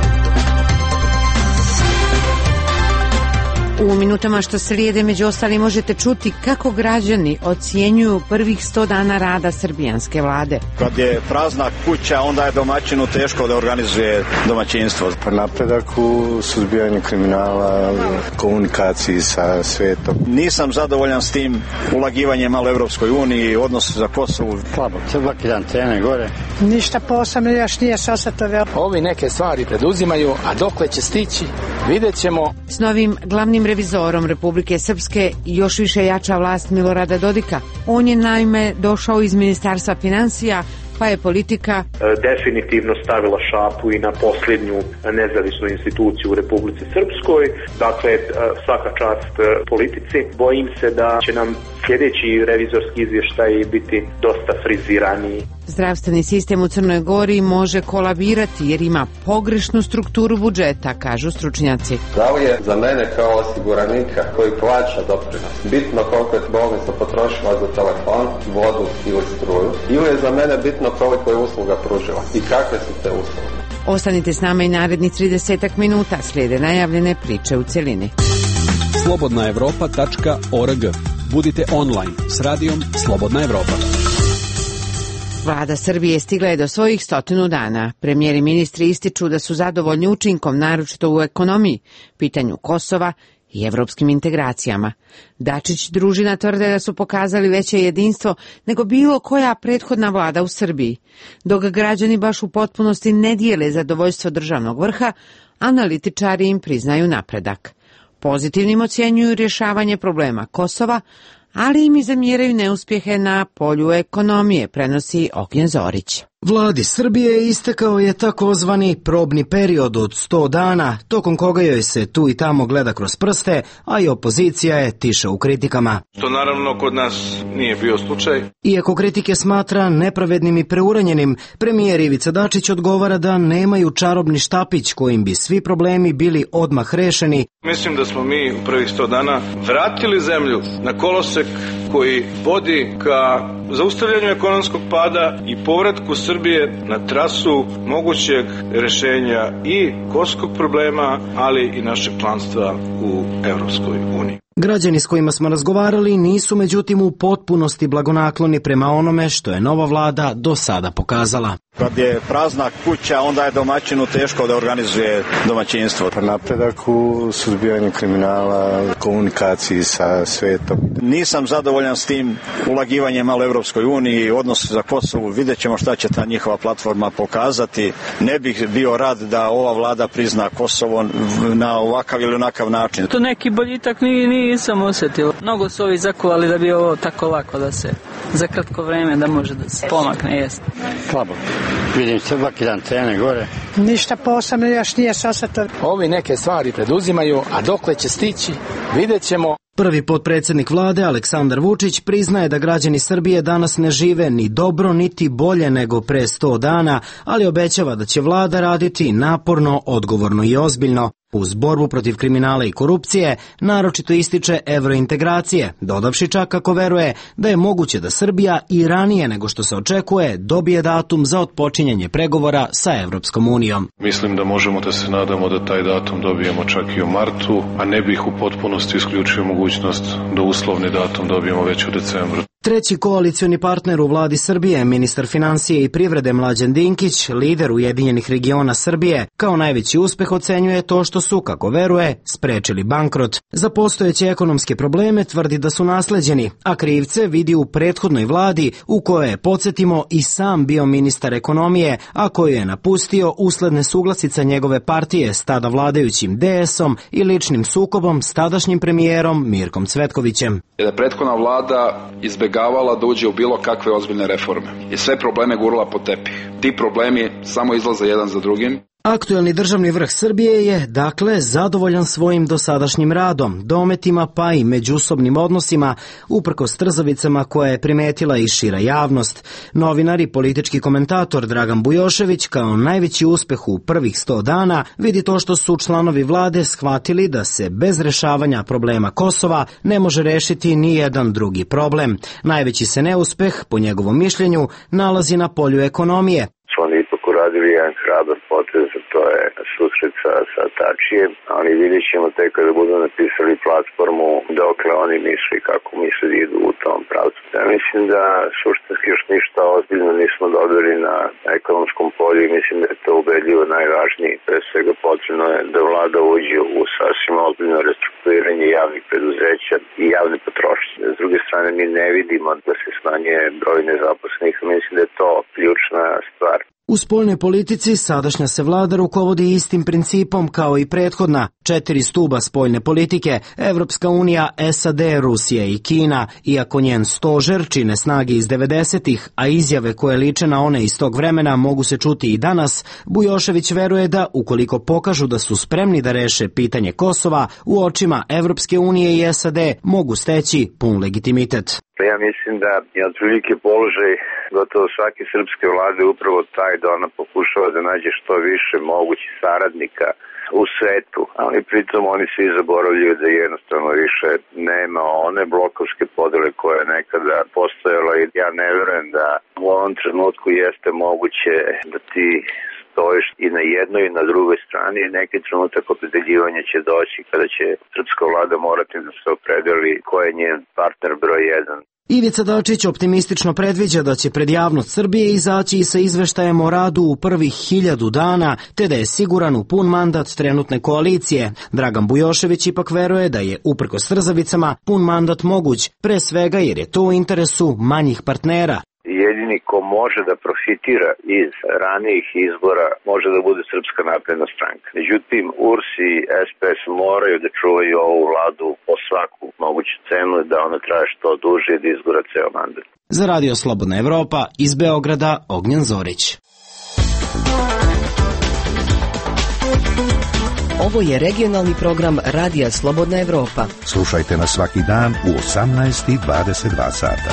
U minutama što slijede među ostali možete čuti kako građani ocjenjuju prvih sto dana rada srbijanske vlade. Kad je prazna kuća, onda je domaćinu teško da organizuje domaćinstvo. Pa napredak u suzbijanju kriminala, komunikaciji sa svetom. Nisam zadovoljan s tim ulagivanjem malo Evropskoj uniji, odnos za Kosovu. Slabo, svaki dan cene gore. Ništa posebno još nije sasatove. Ovi neke stvari preduzimaju, a dokle će stići, vidjet ćemo. S novim glavnim revizorom Republike Srpske još više jača vlast Milorada Dodika. On je naime došao iz Ministarstva financija, pa je politika definitivno stavila šapu i na posljednju nezavisnu instituciju u Republici Srpskoj. Dakle, svaka čast politici. Bojim se da će nam sljedeći revizorski izvještaj biti dosta friziraniji. Zdravstveni sistem u Crnoj Gori može kolabirati jer ima pogrešnu strukturu budžeta, kažu stručnjaci. Zdravlje je za mene kao osiguranika koji plaća doprinos bitno koliko je bolnica potrošila za telefon, vodu ili struju, ili je za mene bitno koliko je usluga pružila i kakve su te usluge. Ostanite s nama i narednih trideset minuta, slijede najavljene priče u celini. slobodna evropa tačka org. Budite online s radijom Slobodna Evropa. Vlada Srbije stigla je do svojih stotinu dana. Premijeri i ministri ističu da su zadovoljni učinkom, naročito u ekonomiji, pitanju Kosova i evropskim integracijama. Dačić družina tvrde da su pokazali veće jedinstvo nego bilo koja prethodna vlada u Srbiji. Dok građani baš u potpunosti ne dijele zadovoljstvo državnog vrha, analitičari im priznaju napredak. Pozitivnim ocjenjuju rješavanje problema Kosova, ali im i zamjeraju neuspjehe na polju ekonomije, prenosi Ognjen Zorić. Vladi Srbije istekao je takozvani probni period od sto dana, tokom koga joj se tu i tamo gleda kroz prste, a i opozicija je tiša u kritikama. Što naravno kod nas nije bio slučaj. Iako kritike smatra nepravednim i preuranjenim, premijer Ivica Dačić odgovara da nemaju čarobni štapić kojim bi svi problemi bili odmah rešeni. Mislim da smo mi u prvih sto dana vratili zemlju na kolosek koji vodi ka zaustavljanju ekonomskog pada i povratku Srbije na trasu mogućeg rješenja i kosovskog problema, ali i našeg članstva u Evropskoj uniji. Građani s kojima smo razgovarali nisu međutim u potpunosti blagonakloni prema onome što je nova vlada do sada pokazala. Kad je prazna kuća, onda je domaćinu teško da organizuje domaćinstvo. Pa napredak u suzbijanju kriminala, komunikaciji sa svetom. Nisam zadovoljan s tim ulagivanjem malo Evropskoj uniji, odnos za Kosovu, vidjet ćemo šta će ta njihova platforma pokazati. Ne bih bio rad da ova vlada prizna Kosovo na ovakav ili onakav način. To neki boljitak ni, nisam osjetila. Mnogo su ovi zakovali da bi ovo tako lako da se za kratko vreme da može da se pomakne, jest. Slabo. Vidim svaki dan cene gore. Ništa posebno još nije sasatove. Ovi neke stvari preduzimaju, a dokle će stići, vidjet ćemo. Prvi potpredsjednik vlade Aleksandar Vučić priznaje da građani Srbije danas ne žive ni dobro niti bolje nego pre sto dana, ali obećava da će vlada raditi naporno, odgovorno i ozbiljno. Uz borbu protiv kriminala i korupcije naročito ističe evrointegracije, dodavši čak kako veruje da je moguće da Srbija i ranije nego što se očekuje dobije datum za otpočinjanje pregovora sa Evropskom unijom. Mislim da možemo da se nadamo da taj datum dobijemo čak i u martu, a ne bih u potpunosti isključio mogućnost da uslovni datum dobijemo već u decembru. Treći koalicioni partner u vladi Srbije, ministar financije i privrede Mlađan Dinkić, lider Ujedinjenih regiona Srbije, kao najveći uspeh ocenjuje to što su, kako veruje, sprečili bankrot. Za postojeće ekonomske probleme tvrdi da su nasleđeni, a krivce vidi u prethodnoj vladi u kojoj je, podsjetimo, i sam bio ministar ekonomije, a koju je napustio usled nesuglasica njegove partije s tada vladajućim D S-om i ličnim sukobom s tadašnjim premijerom Mirkom Cvetkovićem. Da prethodna vlada izbjegavala da uđe u bilo kakve ozbiljne reforme i sve probleme gurala pod tepih. Ti problemi samo izlaze jedan za drugim. Aktuelni državni vrh Srbije je, dakle, zadovoljan svojim dosadašnjim radom, dometima pa i međusobnim odnosima, uprkos trzavicama koje je primetila i šira javnost. Novinar i politički komentator Dragan Bujošević kao najveći uspeh u prvih sto dana vidi to što su članovi vlade shvatili da se bez rešavanja problema Kosova ne može rešiti ni jedan drugi problem. Najveći se neuspeh, po njegovom mišljenju, nalazi na polju ekonomije. Članistvo jedan hrabar potez, to je susret sa, sa Tačijem, ali vidjet ćemo tek kada budu napisali platformu dokle oni misle i kako misle da idu u tom pravcu. Ja mislim da suštinski još ništa ozbiljno nismo dobili na ekonomskom polju i mislim da je to ubedljivo najvažnije. Pre svega potrebno je da vlada uđe u sasvim ozbiljno restrukturiranje javnih preduzeća i javne potrošnje. S druge strane mi ne vidimo da se smanjuje broj nezaposlenih, mislim da je to ključna stvar. U spoljnoj politici sadašnja se vlada rukovodi istim principom kao i prethodna. Četiri stuba spoljne politike, Evropska unija, S A D, Rusija i Kina, iako njen stožer čine snage iz devedesetih, a izjave koje liče na one iz tog vremena mogu se čuti i danas, Bujošević veruje da ukoliko pokažu da su spremni da reše pitanje Kosova, u očima Evropske unije i S A D mogu steći pun legitimitet. Ja mislim da je otprilike položaj gotovo svake srpske vlade upravo taj da ona pokušava da nađe što više mogućih saradnika u svetu, ali pritom oni svi zaboravljaju da jednostavno više nema one blokovske podele koje je nekada postojala i ja ne verujem da u ovom trenutku jeste moguće da ti stojiš i na jednoj i na drugoj strani i neki trenutak opredeljivanja će doći kada će srpska vlada morati da se opredeli ko je njen partner broj jedan. Ivica Dačić optimistično predviđa da će pred javnost Srbije izaći sa izveštajem o radu u prvih hiljadu dana, te da je siguran u pun mandat trenutne koalicije. Dragan Bujošević ipak veruje da je, uprkos trzavicama, pun mandat moguć, pre svega jer je to u interesu manjih partnera. Jedini ko može da profitira iz ranijih izbora može da bude Srpska napredna stranka. Međutim, U R S i S P S moraju da čuvaju ovu vladu po svaku moguću cenu da ona traje što duže da izgura ceo mandat. Za Radio Slobodna Evropa iz Beograda Ognjen Zorić. Ovo je regionalni program Radija Slobodna Evropa. Slušajte nas svaki dan u osamnaest i dvadeset dva sata.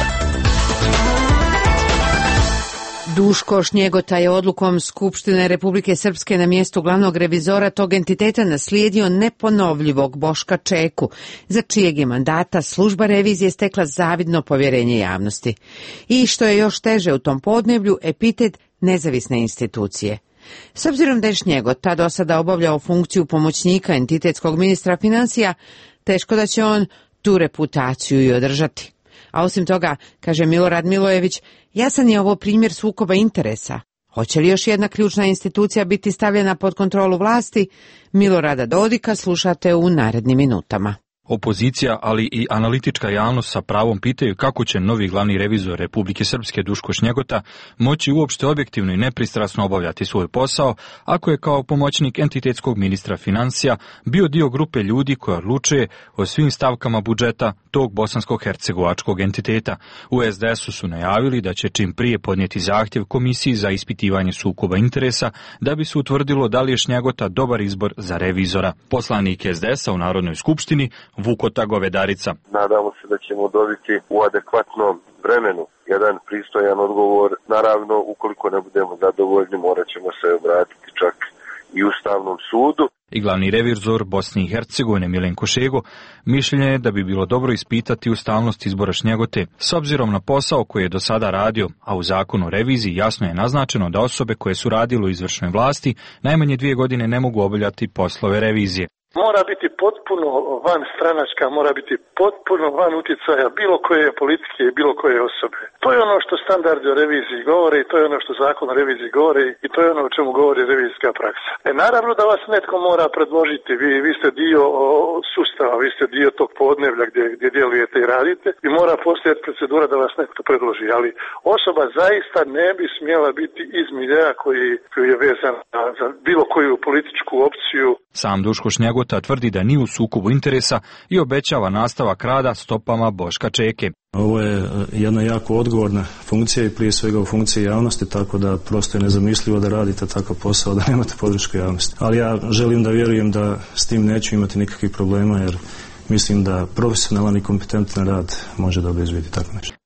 Duško Šnjegota je odlukom Skupštine Republike Srpske na mjestu glavnog revizora tog entiteta naslijedio neponovljivog Boška Čeku, za čijeg je mandata služba revizije stekla zavidno povjerenje javnosti. I što je još teže u tom podneblju, epitet nezavisne institucije. S obzirom da je Šnjegota do sada obavljao funkciju pomoćnika entitetskog ministra financija, teško da će on tu reputaciju i održati. A osim toga, kaže Milorad Milojević, jasan je ovo primjer sukoba interesa. Hoće li još jedna ključna institucija biti stavljena pod kontrolu vlasti? Milorada Dodika slušate u narednim minutama. Opozicija, ali i analitička javnost sa pravom pitaju kako će novi glavni revizor Republike Srpske Duško Šnjegota moći uopšte objektivno i nepristrasno obavljati svoj posao, ako je kao pomoćnik entitetskog ministra financija bio dio grupe ljudi koja odlučuje o svim stavkama budžeta tog bosansko-hercegovačkog entiteta. U S D S-u su najavili da će čim prije podnijeti zahtjev komisiji za ispitivanje sukoba interesa da bi se utvrdilo da li je Šnjegota dobar izbor za revizora. Poslanik S D S-a u Narodnoj skupštini Vukota Govedarica. Nadamo se da ćemo dobiti u adekvatnom vremenu jedan pristojan odgovor. Naravno, ukoliko ne budemo zadovoljni, morat ćemo se obratiti čak i Ustavnom sudu. I glavni revizor Bosne i Hercegovine Milenko Šego mišljenje je da bi bilo dobro ispitati ustavnost izbora Šnjegote s obzirom na posao koji je do sada radio, a u zakonu o reviziji jasno je naznačeno da osobe koje su radile u izvršnoj vlasti najmanje dvije godine ne mogu obavljati poslove revizije. Mora biti potpuno van stranačka, mora biti potpuno van utjecaja bilo koje politike i bilo koje osobe. To je ono što standardi o reviziji govore i to je ono što zakon o reviziji govori i to je ono o čemu govori revizijska praksa. E naravno da vas netko mora predložiti, vi, vi ste dio o, sustava, vi ste dio tog podneblja gdje, gdje djelujete i radite i mora postojati procedura da vas netko predloži, ali osoba zaista ne bi smjela biti iz miljea koji, koji je vezan za bilo koju političku opciju. Sam Duško Šnjegota tvrdi da nije u sukobu interesa i obećava nastavak rada stopama Boška Čeke. Ovo je jedna jako odgovorna funkcija i prije svega u funkciji javnosti, tako da prosto je nezamislivo da radite takav posao, da nemate podršku javnosti. Ali ja želim da vjerujem da s tim neću imati nikakvih problema, jer mislim da profesionalan i kompetentan rad može dobro izvidjeti tako nešto.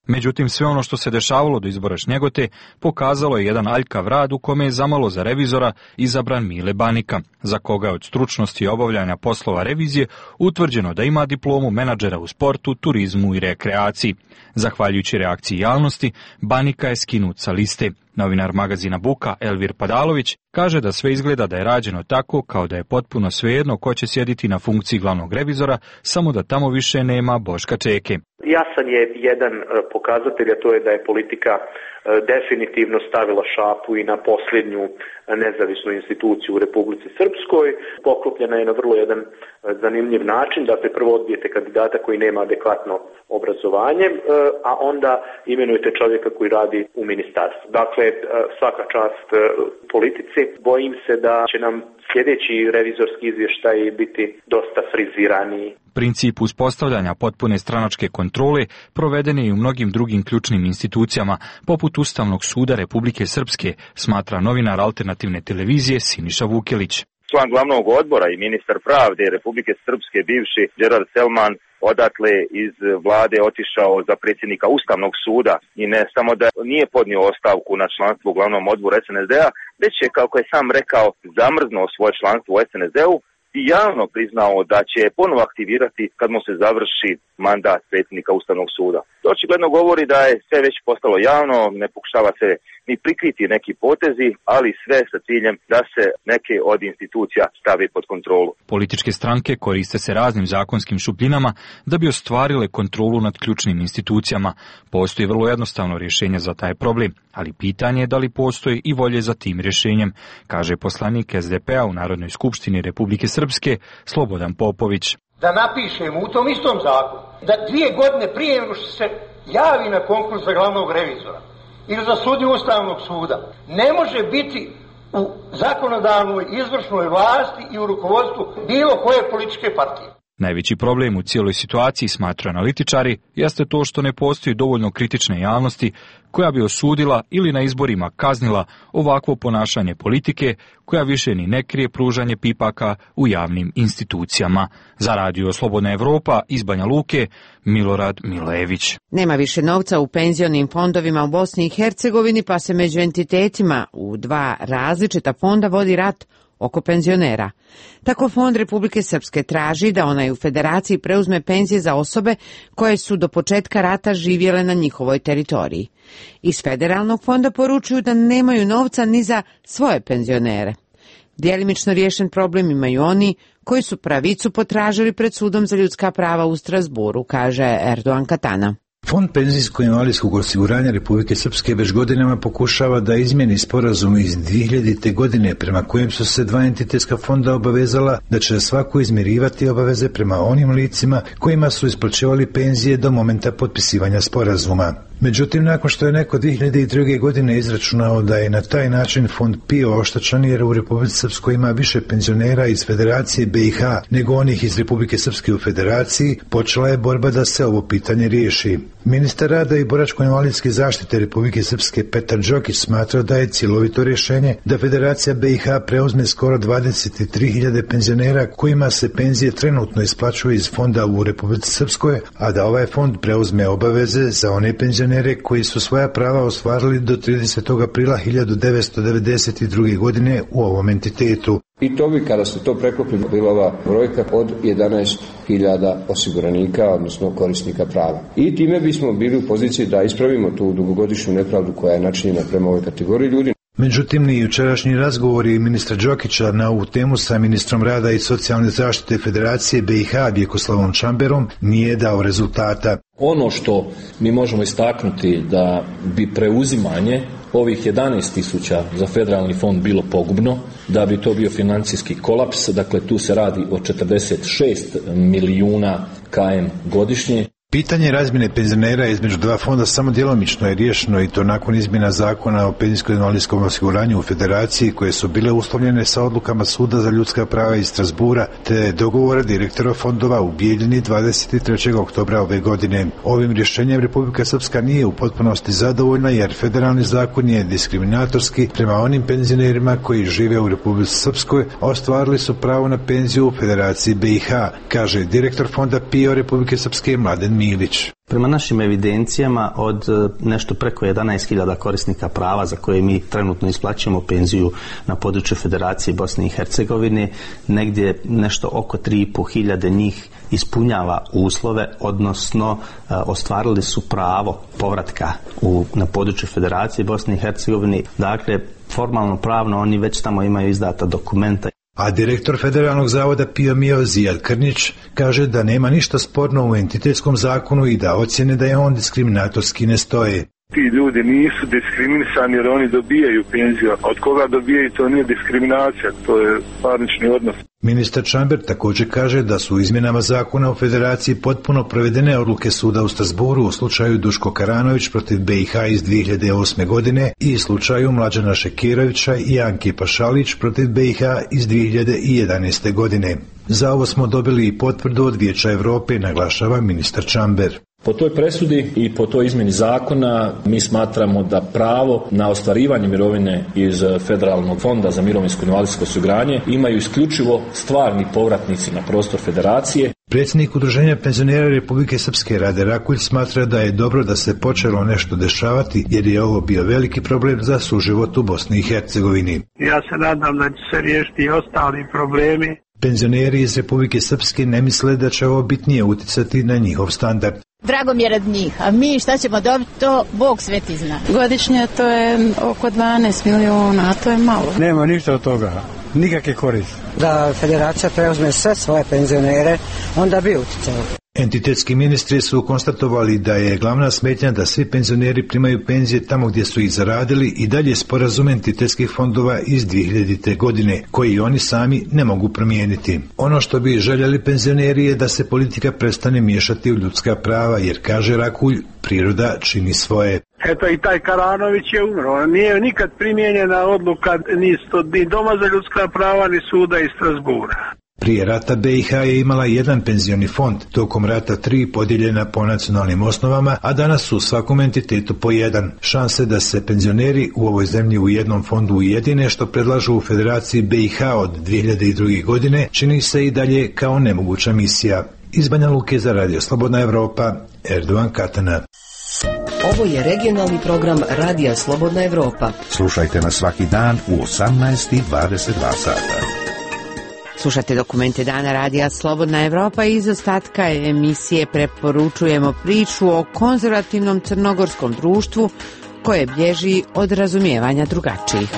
Međutim, sve ono što se dešavalo do izbora Šnjegote pokazalo je jedan aljkav rad u kome je zamalo za revizora izabran Mile Banika, za koga je od stručnosti i obavljanja poslova revizije utvrđeno da ima diplomu menadžera u sportu, turizmu i rekreaciji. Zahvaljujući reakciji javnosti, Banika je skinut sa liste. Novinar magazina Buka Elvir Padalović kaže da sve izgleda da je rađeno tako kao da je potpuno svejedno ko će sjediti na funkciji glavnog revizora, samo da tamo više nema Boška Čeke. Jasan je jedan pokazatelj, a to je da je politika definitivno stavila šapu i na posljednju nezavisnu instituciju u Republici Srpskoj. Poklopljena je na vrlo jedan zanimljiv način, dakle prvo odbijete kandidata koji nema adekvatno obrazovanje, a onda imenujete čovjeka koji radi u ministarstvu. Dakle, svaka čast politici. Bojim se da će nam sljedeći revizorski izvještaj biti dosta friziraniji. Princip uspostavljanja potpune stranačke kontrole proveden je i u mnogim drugim ključnim institucijama, poput Ustavnog suda Republike Srpske, smatra novinar alternativne televizije Siniša Vukelić. Član glavnog odbora i ministar pravde Republike Srpske, bivši Gerard Selman, odatle iz vlade otišao za predsjednika Ustavnog suda i ne samo da nije podnio ostavku na članstvo u glavnom odboru S N S D-a, već je, kako je sam rekao, zamrznuo svoje članstvo u S N S D-u i javno priznao da će ponovo aktivirati kad mu se završi mandat predsjednika Ustavnog suda. To očigledno govori da je sve već postalo javno, ne pokušava se ni prikriti neki potezi, ali sve sa ciljem da se neke od institucija stavi pod kontrolu. Političke stranke koriste se raznim zakonskim šupljinama da bi ostvarile kontrolu nad ključnim institucijama. Postoji vrlo jednostavno rješenje za taj problem, ali pitanje je da li postoji i volje za tim rješenjem, kaže poslanik S D P-a u Narodnoj skupštini Republike Srpske Slobodan Popović. Da napišemo u tom istom zakonu da dvije godine prije nego što se javi na konkurs za glavnog revizora ili za sudiju Ustavnog suda ne može biti u zakonodavnoj izvršnoj vlasti i u rukovodstvu bilo koje političke partije. Najveći problem u cijeloj situaciji, smatraju analitičari, jeste to što ne postoji dovoljno kritične javnosti koja bi osudila ili na izborima kaznila ovakvo ponašanje politike koja više ni ne krije pružanje pipaka u javnim institucijama. Za Radio Slobodna Evropa iz Banja Luke, Milorad Milević. Nema više novca u penzionim fondovima u Bosni i Hercegovini, pa se među entitetima u dva različita fonda vodi rat oko penzionera. Tako Fond Republike Srpske traži da onaj u federaciji preuzme penzije za osobe koje su do početka rata živjele na njihovoj teritoriji. Iz federalnog fonda poručuju da nemaju novca ni za svoje penzionere. Djelimično riješen problem imaju oni koji su pravicu potražili pred sudom za ljudska prava u Strasburu, kaže Erdogan Katana. Fond penzijsko-invalidskog osiguranja Republike Srpske već godinama pokušava da izmjeni sporazum iz dvije hiljadite. godine prema kojem su se dva entitetska fonda obavezala da će svako izmirivati obaveze prema onim licima kojima su isplaćivali penzije do momenta potpisivanja sporazuma. Međutim, nakon što je neko dvije hiljade druge. godine izračunao da je na taj način fond P I O oštećen jer u Republici Srpskoj ima više penzionera iz Federacije B i H nego onih iz Republike Srpske u Federaciji, počela je borba da se ovo pitanje riješi. Ministar rada i boračko-invalidske zaštite Republike Srpske Petar Đokić smatra da je cjelovito rješenje da Federacija B i H preuzme skoro dvadeset tri hiljade penzionera kojima se penzije trenutno isplaćuju iz fonda u Republici Srpskoj, a da ovaj fond preuzme obaveze za one penzionere koji su svoja prava ostvarili do tridesetog aprila hiljadu devetsto devedeset druge. godine u ovom entitetu. I to bi, kada se to preklopi, bila ova brojka od jedanaest hiljada osiguranika, odnosno korisnika prava. I time bismo bili u poziciji da ispravimo tu dugogodišnju nepravdu koja je načinjena prema ovoj kategoriji ljudi. Međutim, ni jučerašnji razgovori ministra Đokića na ovu temu sa ministrom rada i socijalne zaštite Federacije B i H Vjekoslavom Čamberom nije dao rezultata. Ono što mi možemo istaknuti da bi preuzimanje ovih jedanaest tisuća za federalni fond bilo pogubno, da bi to bio financijski kolaps, dakle tu se radi o četrdeset šest milijuna km godišnje. Pitanje razmjene penzionera između dva fonda samo djelomično je riješeno i to nakon izmjena zakona o penzijsko-invalidskom osiguranju u Federaciji koje su bile uslovljene sa odlukama Suda za ljudska prava iz Strasbura te dogovora direktora fondova u Bijeljini dvadeset trećeg oktobra ove godine. Ovim rješenjem Republika Srpska nije u potpunosti zadovoljna jer federalni zakon je diskriminatorski prema onim penzionerima koji žive u Republici Srpskoj, a ostvarili su pravo na penziju u Federaciji B i H, kaže direktor fonda P I O Republike Srpske Mladen Milić. Prema našim evidencijama od nešto preko jedanaest hiljada korisnika prava za koje mi trenutno isplaćujemo penziju na području Federacije Bosne i Hercegovine, negdje nešto oko tri i pol hiljade njih ispunjava uslove, odnosno ostvarili su pravo povratka u, na području Federacije Bosne i Hercegovine. Dakle, formalno pravno oni već tamo imaju izdata dokumenta. A direktor Federalnog zavoda Pio Mio Zijad Krnjić kaže da nema ništa sporno u entitetskom zakonu i da ocjene da je on diskriminatorski ne stoje. Ti ljudi nisu diskriminisani jer oni dobijaju penziju. Od koga dobijaju, to nije diskriminacija, to je parnični odnos. Ministar Čamber također kaže da su izmjenama zakona o federaciji potpuno provedene odluke suda u Strasbourgu u slučaju Duško Karanović protiv B i H iz dvije hiljade osme. godine i slučaju Mlađana Šekirovića i Anke Pašalić protiv B i H iz dvije hiljade jedanaeste. godine. Za ovo smo dobili i potvrdu od Vijeća Europe, naglašava ministar Čamber. Po toj presudi i po toj izmjeni zakona mi smatramo da pravo na ostvarivanje mirovine iz Federalnog fonda za mirovinsko i invalidsko osiguranje imaju isključivo stvarni povratnici na prostor federacije. Predsjednik Udruženja penzionera Republike Srpske Rade Rakulj smatra da je dobro da se počelo nešto dešavati jer je ovo bio veliki problem za suživot u Bosni i Hercegovini. Ja se nadam da će se riješiti i ostali problemi. Penzioneri iz Republike Srpske ne misle da će ovo bitnije uticati na njihov standard. Drago mi je rad njih, a mi šta ćemo dobiti, to Bog sveti zna. Godišnje to je oko dvanaest milijuna, a to je malo. Nema ništa od toga, nikakve koristi. Da federacija preuzme sve svoje penzionere, onda bi uticalo. Entitetski ministri su konstatovali da je glavna smetnja da svi penzioneri primaju penzije tamo gdje su ih zaradili i dalje sporazum entitetskih fondova iz dvije hiljadite. godine, koji oni sami ne mogu promijeniti. Ono što bi željeli penzioneri je da se politika prestane miješati u ljudska prava, jer, kaže Rakulj, priroda čini svoje. Eto i taj Karanović je umro. Nije nikad primijenjena odluka ni, ni Doma za ljudska prava, ni suda iz Strasbourga. Prije rata B i H je imala jedan penzioni fond, tokom rata tri podijeljena po nacionalnim osnovama, a danas su u svakom entitetu po jedan. Šanse da se penzioneri u ovoj zemlji u jednom fondu ujedine, što predlažu u Federaciji B i H od dvije hiljade druge. godine, čini se i dalje kao nemoguća misija. Iz Banja Luke za Radio Slobodna Evropa, Erdovan Katana. Ovo je regionalni program Radija Slobodna Evropa. Slušajte nas svaki dan u osamnaest i dvadeset dva sata. Slušate dokumente dana Radija Slobodna Evropa i iz ostatka emisije preporučujemo priču o konzervativnom crnogorskom društvu koje bježi od razumijevanja drugačijih.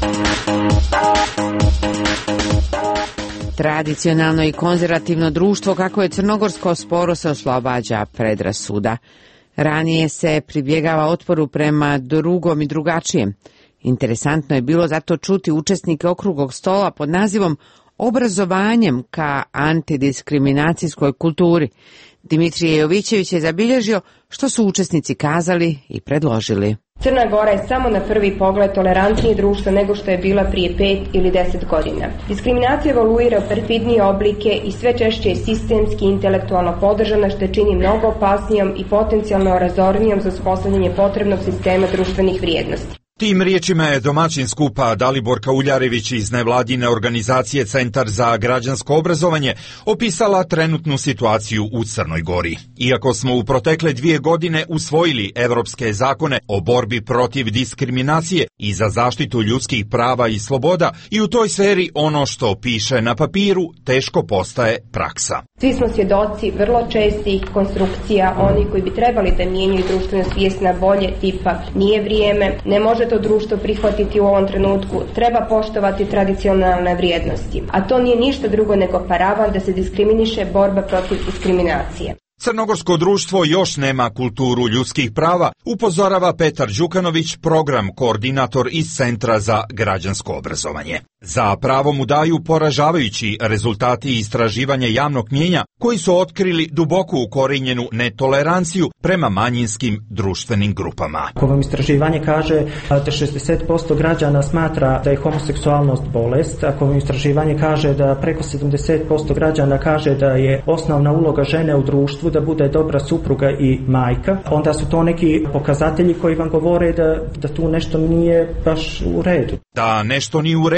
Tradicionalno i konzervativno društvo kako je crnogorsko sporo se oslobađa predrasuda. Ranije se pribjegava otporu prema drugom i drugačijem. Interesantno je bilo zato čuti učesnike okruglog stola pod nazivom obrazovanjem ka antidiskriminacijskoj kulturi. Dimitrije Jovićević je zabilježio što su učesnici kazali i predložili. Crna Gora je samo na prvi pogled tolerantnije društvo nego što je bila prije pet ili deset godina. Diskriminacija evoluira u perfidnije oblike i sve češće je sistemski i intelektualno podržana, što je čini mnogo opasnijom i potencijalno razornijom za uspostavljanje potrebnog sistema društvenih vrijednosti. Tim riječima je domaćin skupa Dalibor Kauljarević iz nevladine organizacije Centar za građansko obrazovanje opisala trenutnu situaciju u Crnoj Gori. Iako smo u protekle dvije godine usvojili evropske zakone o borbi protiv diskriminacije i za zaštitu ljudskih prava i sloboda, i u toj sferi ono što piše na papiru teško postaje praksa. Svi smo svjedoci vrlo čestih konstrukcija, oni koji bi trebali da mijenjaju društvenu svijest na bolje, tipa nije vrijeme, ne može to društvo prihvatiti u ovom trenutku, treba poštovati tradicionalne vrijednosti. A to nije ništa drugo nego paravan da se diskriminiše borba protiv diskriminacije. Crnogorsko društvo još nema kulturu ljudskih prava, upozorava Petar Đukanović, program koordinator iz Centra za građansko obrazovanje. Za pravo mu daju poražavajući rezultati istraživanja javnog mnijenja koji su otkrili duboko ukorijenjenu netoleranciju prema manjinskim društvenim grupama. Ako vam istraživanje kaže da šezdeset posto građana smatra da je homoseksualnost bolest, ako vam istraživanje kaže da preko sedamdeset posto građana kaže da je osnovna uloga žene u društvu da bude dobra supruga i majka, onda su to neki pokazatelji koji vam govore da, da tu nešto nije baš u redu. Da nešto nije u redu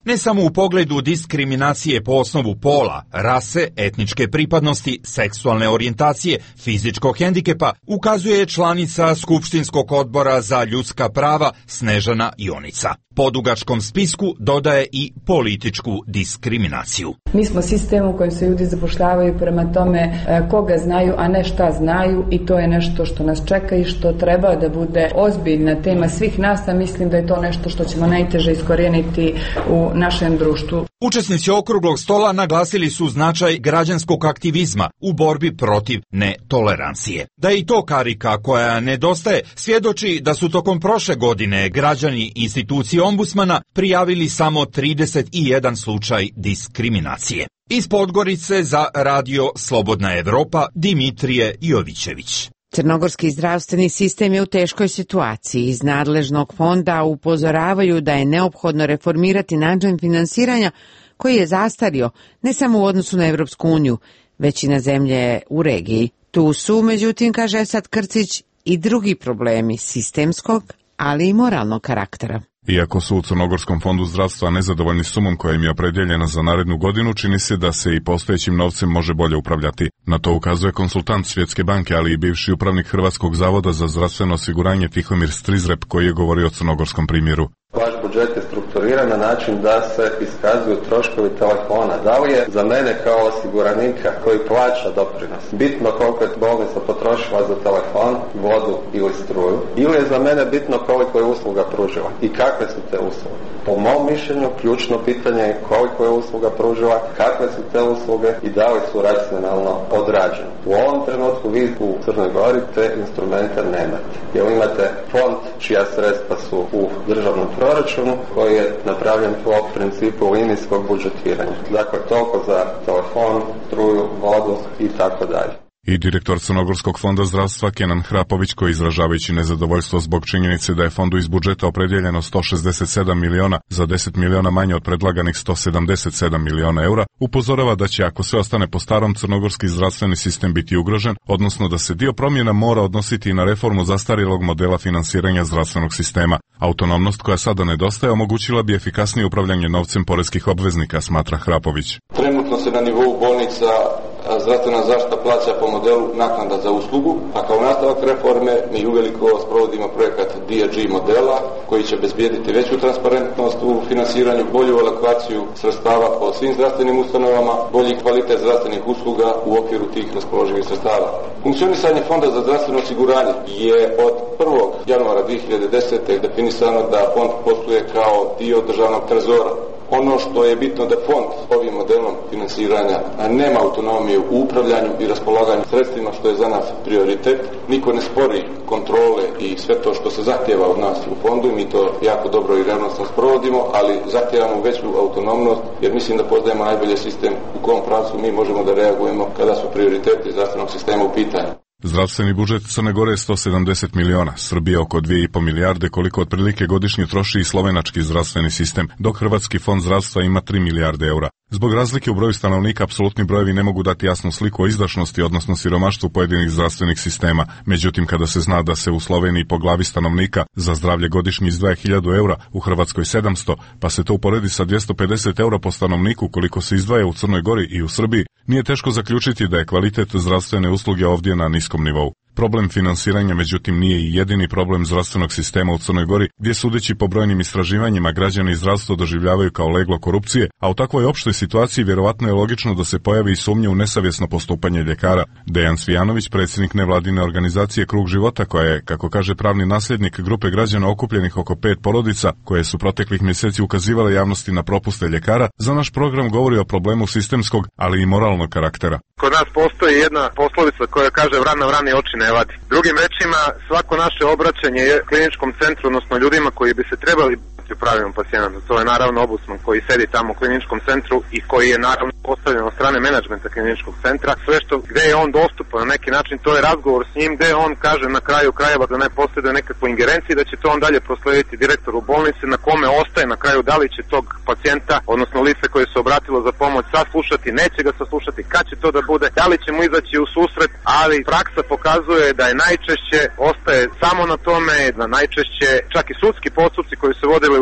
Ne samo u pogledu diskriminacije po osnovu pola, rase, etničke pripadnosti, seksualne orijentacije, fizičkog hendikepa, ukazuje članica Skupštinskog odbora za ljudska prava Snežana Jonica. Po dugačkom spisku dodaje i političku diskriminaciju. Mi smo sistem u kojem se ljudi zapošljavaju prema tome koga znaju, a ne šta znaju, i to je nešto što nas čeka i što treba da bude ozbiljna tema svih nas, a mislim da je to nešto što ćemo najteže iskorijeniti u našem društvu. Učesnici okruglog stola naglasili su značaj građanskog aktivizma u borbi protiv netolerancije. Da je i to karika koja nedostaje, svjedoči da su tokom prošle godine građani institucije ombudsmana prijavili samo trideset jedan slučaj diskriminacije. Iz Podgorice za radio Slobodna Evropa Dimitrije Jovićević. Crnogorski zdravstveni sistem je u teškoj situaciji. Iz nadležnog fonda upozoravaju da je neophodno reformirati način finansiranja koji je zastario ne samo u odnosu na Evropsku uniju, već i na zemlje u regiji. Tu su, međutim, kaže Esad Krcić, i drugi problemi sistemskog, ali i moralnog karaktera. Iako su u Crnogorskom fondu zdravstva nezadovoljni sumom koja im je opredjeljena za narednu godinu, čini se da se i postojećim novcem može bolje upravljati. Na to ukazuje konsultant Svjetske banke, ali i bivši upravnik Hrvatskog zavoda za zdravstveno osiguranje Tihomir Strizrep, koji je govorio o crnogorskom primjeru. Vaš budžet je strukturiran na način da se iskazuju troškovi telefona. Da li je za mene kao osiguranika koji plaća doprinos bitno koliko je bolnica potrošila za telefon, vodu ili struju, ili je za mene bitno koliko je usluga pružila i kakve su te usluge? Po mom mišljenju, ključno pitanje je koliko je usluga pružila, kakve su te usluge i da li su racionalno odrađene. U ovom trenutku vi u Crnoj Gori te instrumente nemate. Jer imate fond čija sredstva su u državnom proračunu koji je napravljen po principu linijskog budžetiranja. Dakle, toliko za telefon, struju, vodu i tako dalje. I direktor Crnogorskog fonda zdravstva Kenan Hrapović, koji izražavajući nezadovoljstvo zbog činjenice da je fondu iz budžeta opredjeljeno sto šezdeset sedam miliona za deset miliona manje od predlaganih sto sedamdeset sedam miliona eura, upozorava da će, ako sve ostane po starom, crnogorski zdravstveni sistem biti ugrožen, odnosno da se dio promjena mora odnositi i na reformu zastarjelog modela finansiranja zdravstvenog sistema. Autonomnost koja sada nedostaje omogućila bi efikasnije upravljanje novcem poreskih obveznika, smatra Hrapović. Trenutno se na nivou bolnica zdravstvena zaštita plaća po modelu naknada za uslugu, a kao nastavak reforme mi uveliko sprovodimo projekat D A G modela koji će obezbijediti veću transparentnost u finansiranju, bolju alokaciju sredstava po svim zdravstvenim ustanovama, bolji kvalitet zdravstvenih usluga u okviru tih raspoloživih sredstava. Funkcionisanje Fonda za zdravstveno osiguranje je od prvog januara dvije hiljade desete. definisano da fond posluje kao dio državnog trezora. Ono što je bitno da fond ovim modelom finansiranja nema autonomiju u upravljanju i raspolaganju sredstvima, što je za nas prioritet. Niko ne spori kontrole i sve to što se zahtjeva od nas u fondu i mi to jako dobro i revnosno sprovodimo, ali zahtjevamo veću autonomnost jer mislim da poznajemo najbolje sistem u kom pravcu mi možemo da reagujemo kada su prioriteti zdravstvenog sistema u pitanju. Zdravstveni budžet Crne Gore je sto sedamdeset miliona, Srbija oko dvije i po milijarde, koliko otprilike godišnje troši i slovenački zdravstveni sistem, dok Hrvatski fond zdravstva ima tri milijarde eura. Zbog razlike u broju stanovnika, apsolutni brojevi ne mogu dati jasnu sliku o izdašnosti, odnosno siromaštvu pojedinih zdravstvenih sistema. Međutim, kada se zna da se u Sloveniji po glavi stanovnika za zdravlje godišnje izdvaja hiljadu eura, u Hrvatskoj sedamsto, pa se to uporedi sa dvjesto pedeset eura po stanovniku koliko se izdvaja u Crnoj Gori i u Srbiji, nije teško zaključiti da je kvalitet zdravstvene usluge ovdje na niskom nivou. Problem finansiranja, međutim, nije i jedini problem zdravstvenog sistema u Crnoj Gori, gdje sudeći po brojnim istraživanjima građani i zdravstvo doživljavaju kao leglo korupcije, a u takvoj opštoj situaciji vjerovatno je logično da se pojavi i sumnje u nesavjesno postupanje ljekara. Dejan Svijanović, predsjednik nevladine organizacije Krug života, koja je, kako kaže pravni nasljednik grupe građana okupljenih oko pet porodica, koje su proteklih mjeseci ukazivale javnosti na propuste ljekara, za naš program govori o problemu sistemskog, ali i moralnog karaktera. Kod nas postoji jedna poslovica koja kaže vrana vrani oči ne vadi. Drugim rečima, svako naše obraćanje je kliničkom centru, odnosno ljudima koji bi se trebali u pravima pacijenata. To je naravno ombudsman koji sedi tamo u kliničkom centru i koji je naravno postavljen od strane menadžmenta kliničkog centra. Sve što gde je on dostupan na neki način, to je razgovor s njim gde on kaže na kraju krajeva da ne posjeduje nekakvu ingerenciju, da će to on dalje proslediti direktoru bolnice, na kome ostaje na kraju da li će tog pacijenta, odnosno lice koje se obratilo za pomoć, saslušati, neće ga saslušati, kad će to da bude, da li će mu izaći u susret, ali praksa pokazuje da je najčešće ostaje samo na tome, da najčešće čak i sudski postupci koji se vodili u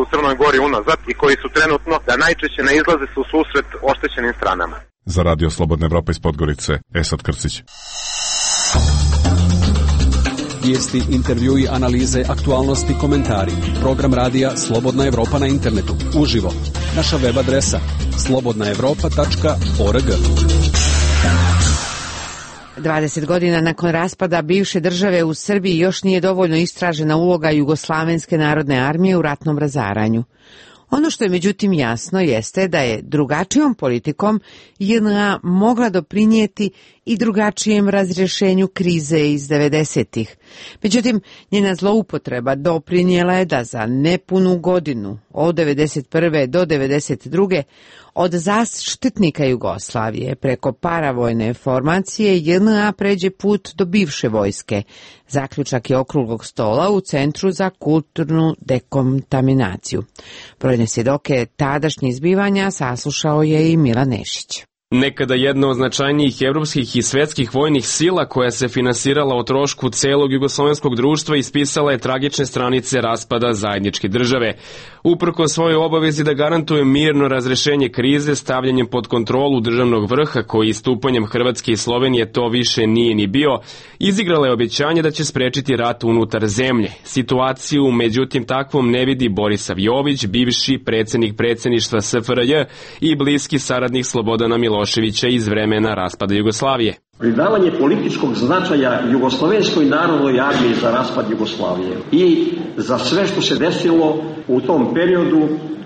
u Crnoj Gori unazad i koji su trenutno da najčešće ne izlaze se u susret oštećenim stranama. Za Radio Slobodna Evropa iz Podgorice, Esad Krcić. Vijesti, intervjui, analize, aktualnosti, komentari. Program radija Slobodna Evropa na internetu. Uživo. Naša web adresa slobodna evropa tačka org. dvadeset godina nakon raspada bivše države u Srbiji još nije dovoljno istražena uloga Jugoslavenske narodne armije u ratnom razaranju. Ono što je međutim jasno jeste da je drugačijom politikom J N A mogla doprinijeti i drugačijem razrješenju krize iz devedesetih. Međutim, njena zloupotreba doprinijela je da za nepunu godinu, od devedeset prve do devedeset druge, od zaštitnika Jugoslavije preko paravojne formacije J N A pređe put do bivše vojske. Zaključak je okruglog stola u Centru za kulturnu dekontaminaciju. Brojne svjedoke tadašnjih zbivanja saslušao je i Milan Nešić. Nekada jedna od značajnijih evropskih i svetskih vojnih sila koja se finansirala o trošku celog jugoslovenskog društva ispisala je tragične stranice raspada zajedničke države. Uprko svojoj obavezi da garantuje mirno razrešenje krize stavljanjem pod kontrolu državnog vrha koji istupanjem Hrvatske i Slovenije to više nije ni bio, izigrala je obećanje da će sprečiti rat unutar zemlje. Situaciju međutim takvom ne vidi Borisav Jović, bivši predsjednik predsjedništva S F R J i bliski saradnik Slobodana Miloševića iz vremena raspada Jugoslavije. Pridavanje političkog značaja Jugoslovenskoj narodnoj armiji za raspad Jugoslavije i za sve što se desilo u tom periodu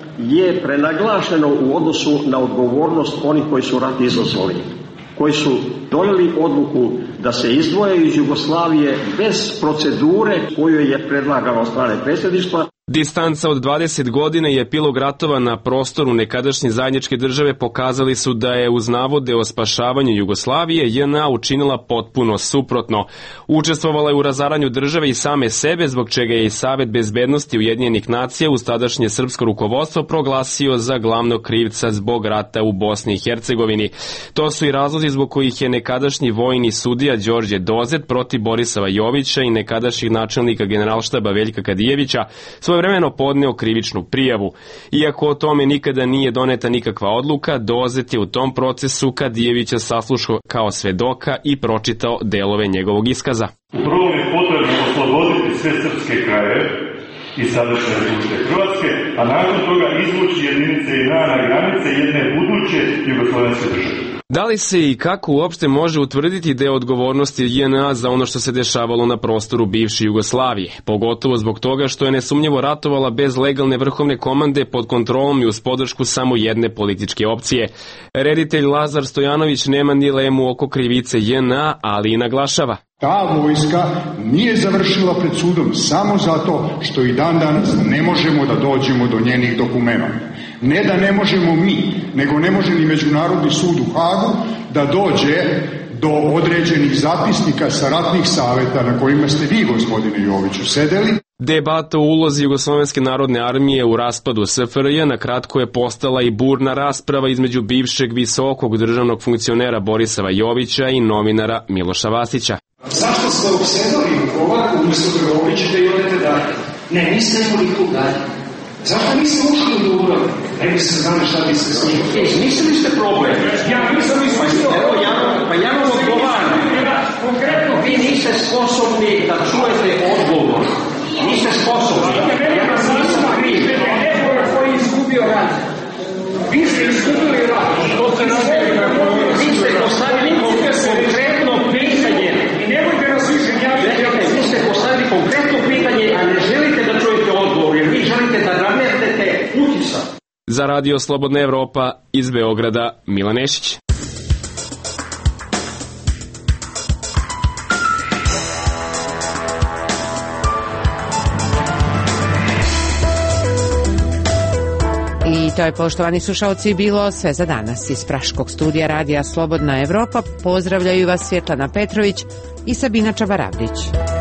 je prenaglašeno u odnosu na odgovornost onih koji su rat izazvali, koji su donijeli odluku da se izdvoje iz Jugoslavije bez procedure koju je predlagala od strane predsjedništva. Distanca od dvadeset godina i epilog ratova na prostoru nekadašnje zajedničke države pokazali su da je uz navode o spašavanju Jugoslavije J N A učinila potpuno suprotno. Učestvovala je u razaranju države i same sebe, zbog čega je i Savet bezbednosti Ujedinjenih nacija uz tadašnje srpsko rukovodstvo proglasio za glavnog krivca zbog rata u Bosni i Hercegovini. To su i razlozi zbog kojih je nekadašnji vojni sudija Đorđe Dozet protiv Borisava Jovića i nekadašnjih načelnika generalštaba Veljka Kadijevića svojevremeno podneo krivičnu prijavu. Iako o tome nikada nije doneta nikakva odluka, Dozet je u tom procesu Kadijevića saslušao kao svedoka i pročitao delove njegovog iskaza. Prvo je potrebno osloboditi sve srpske krajeve i sadašnje Republike Hrvatske, a nakon toga izvući jedinice i na granice jedne buduće jugoslovenske države. Da li se i kako uopšte može utvrditi deo odgovornosti J N A za ono što se dešavalo na prostoru bivše Jugoslavije, pogotovo zbog toga što je nesumnjivo ratovala bez legalne vrhovne komande pod kontrolom i uz podršku samo jedne političke opcije. Reditelj Lazar Stojanović nema dilemu oko krivice J N A, ali i naglašava. Ta vojska nije završila pred sudom samo zato što i dan danas ne možemo da dođemo do njenih dokumenta. Ne da ne možemo mi, nego ne može ni Međunarodni sud u Hagu da dođe do određenih zapisnika sa ratnih saveta na kojima ste vi, gospodine Joviću, sedeli. Debata o ulozi Jugoslovenske narodne armije u raspadu S F R J na kratko je postala i burna rasprava između bivšeg visokog državnog funkcionera Borisava Jovića i novinara Miloša Vasića. Zašto ste obsedali ovako umjesto da ga obličite i odete dalje? Ne, niste imali tu dalje. Zašto niste ušli u Dubrovnik? Ne biste znali šta biste s njim. E, mislili ste problem? Ja nisam mislio. Evo, ja, pa ja vam odgovaram. Konkretno, vi niste sposobni da čujete odgovor. Niste sposobni. Ja vas nisam kriv. Nekoga koji je izgubio rad. Vi ste izgubili rad. Vi ste postavili konkretno pitanje. I nemojte nas više njaviti. Vi ste postavili konkretno pitanje, a ne želite da čujete odgovor, jer vi želite da nametnete utisak. Za Radio Slobodna Evropa iz Beograda, Milan Nešić. I to je, poštovani slušalci, bilo sve za danas. Iz Praškog studija Radija Slobodna Evropa pozdravljaju vas Svjetlana Petrović i Sabina Čabaravdić.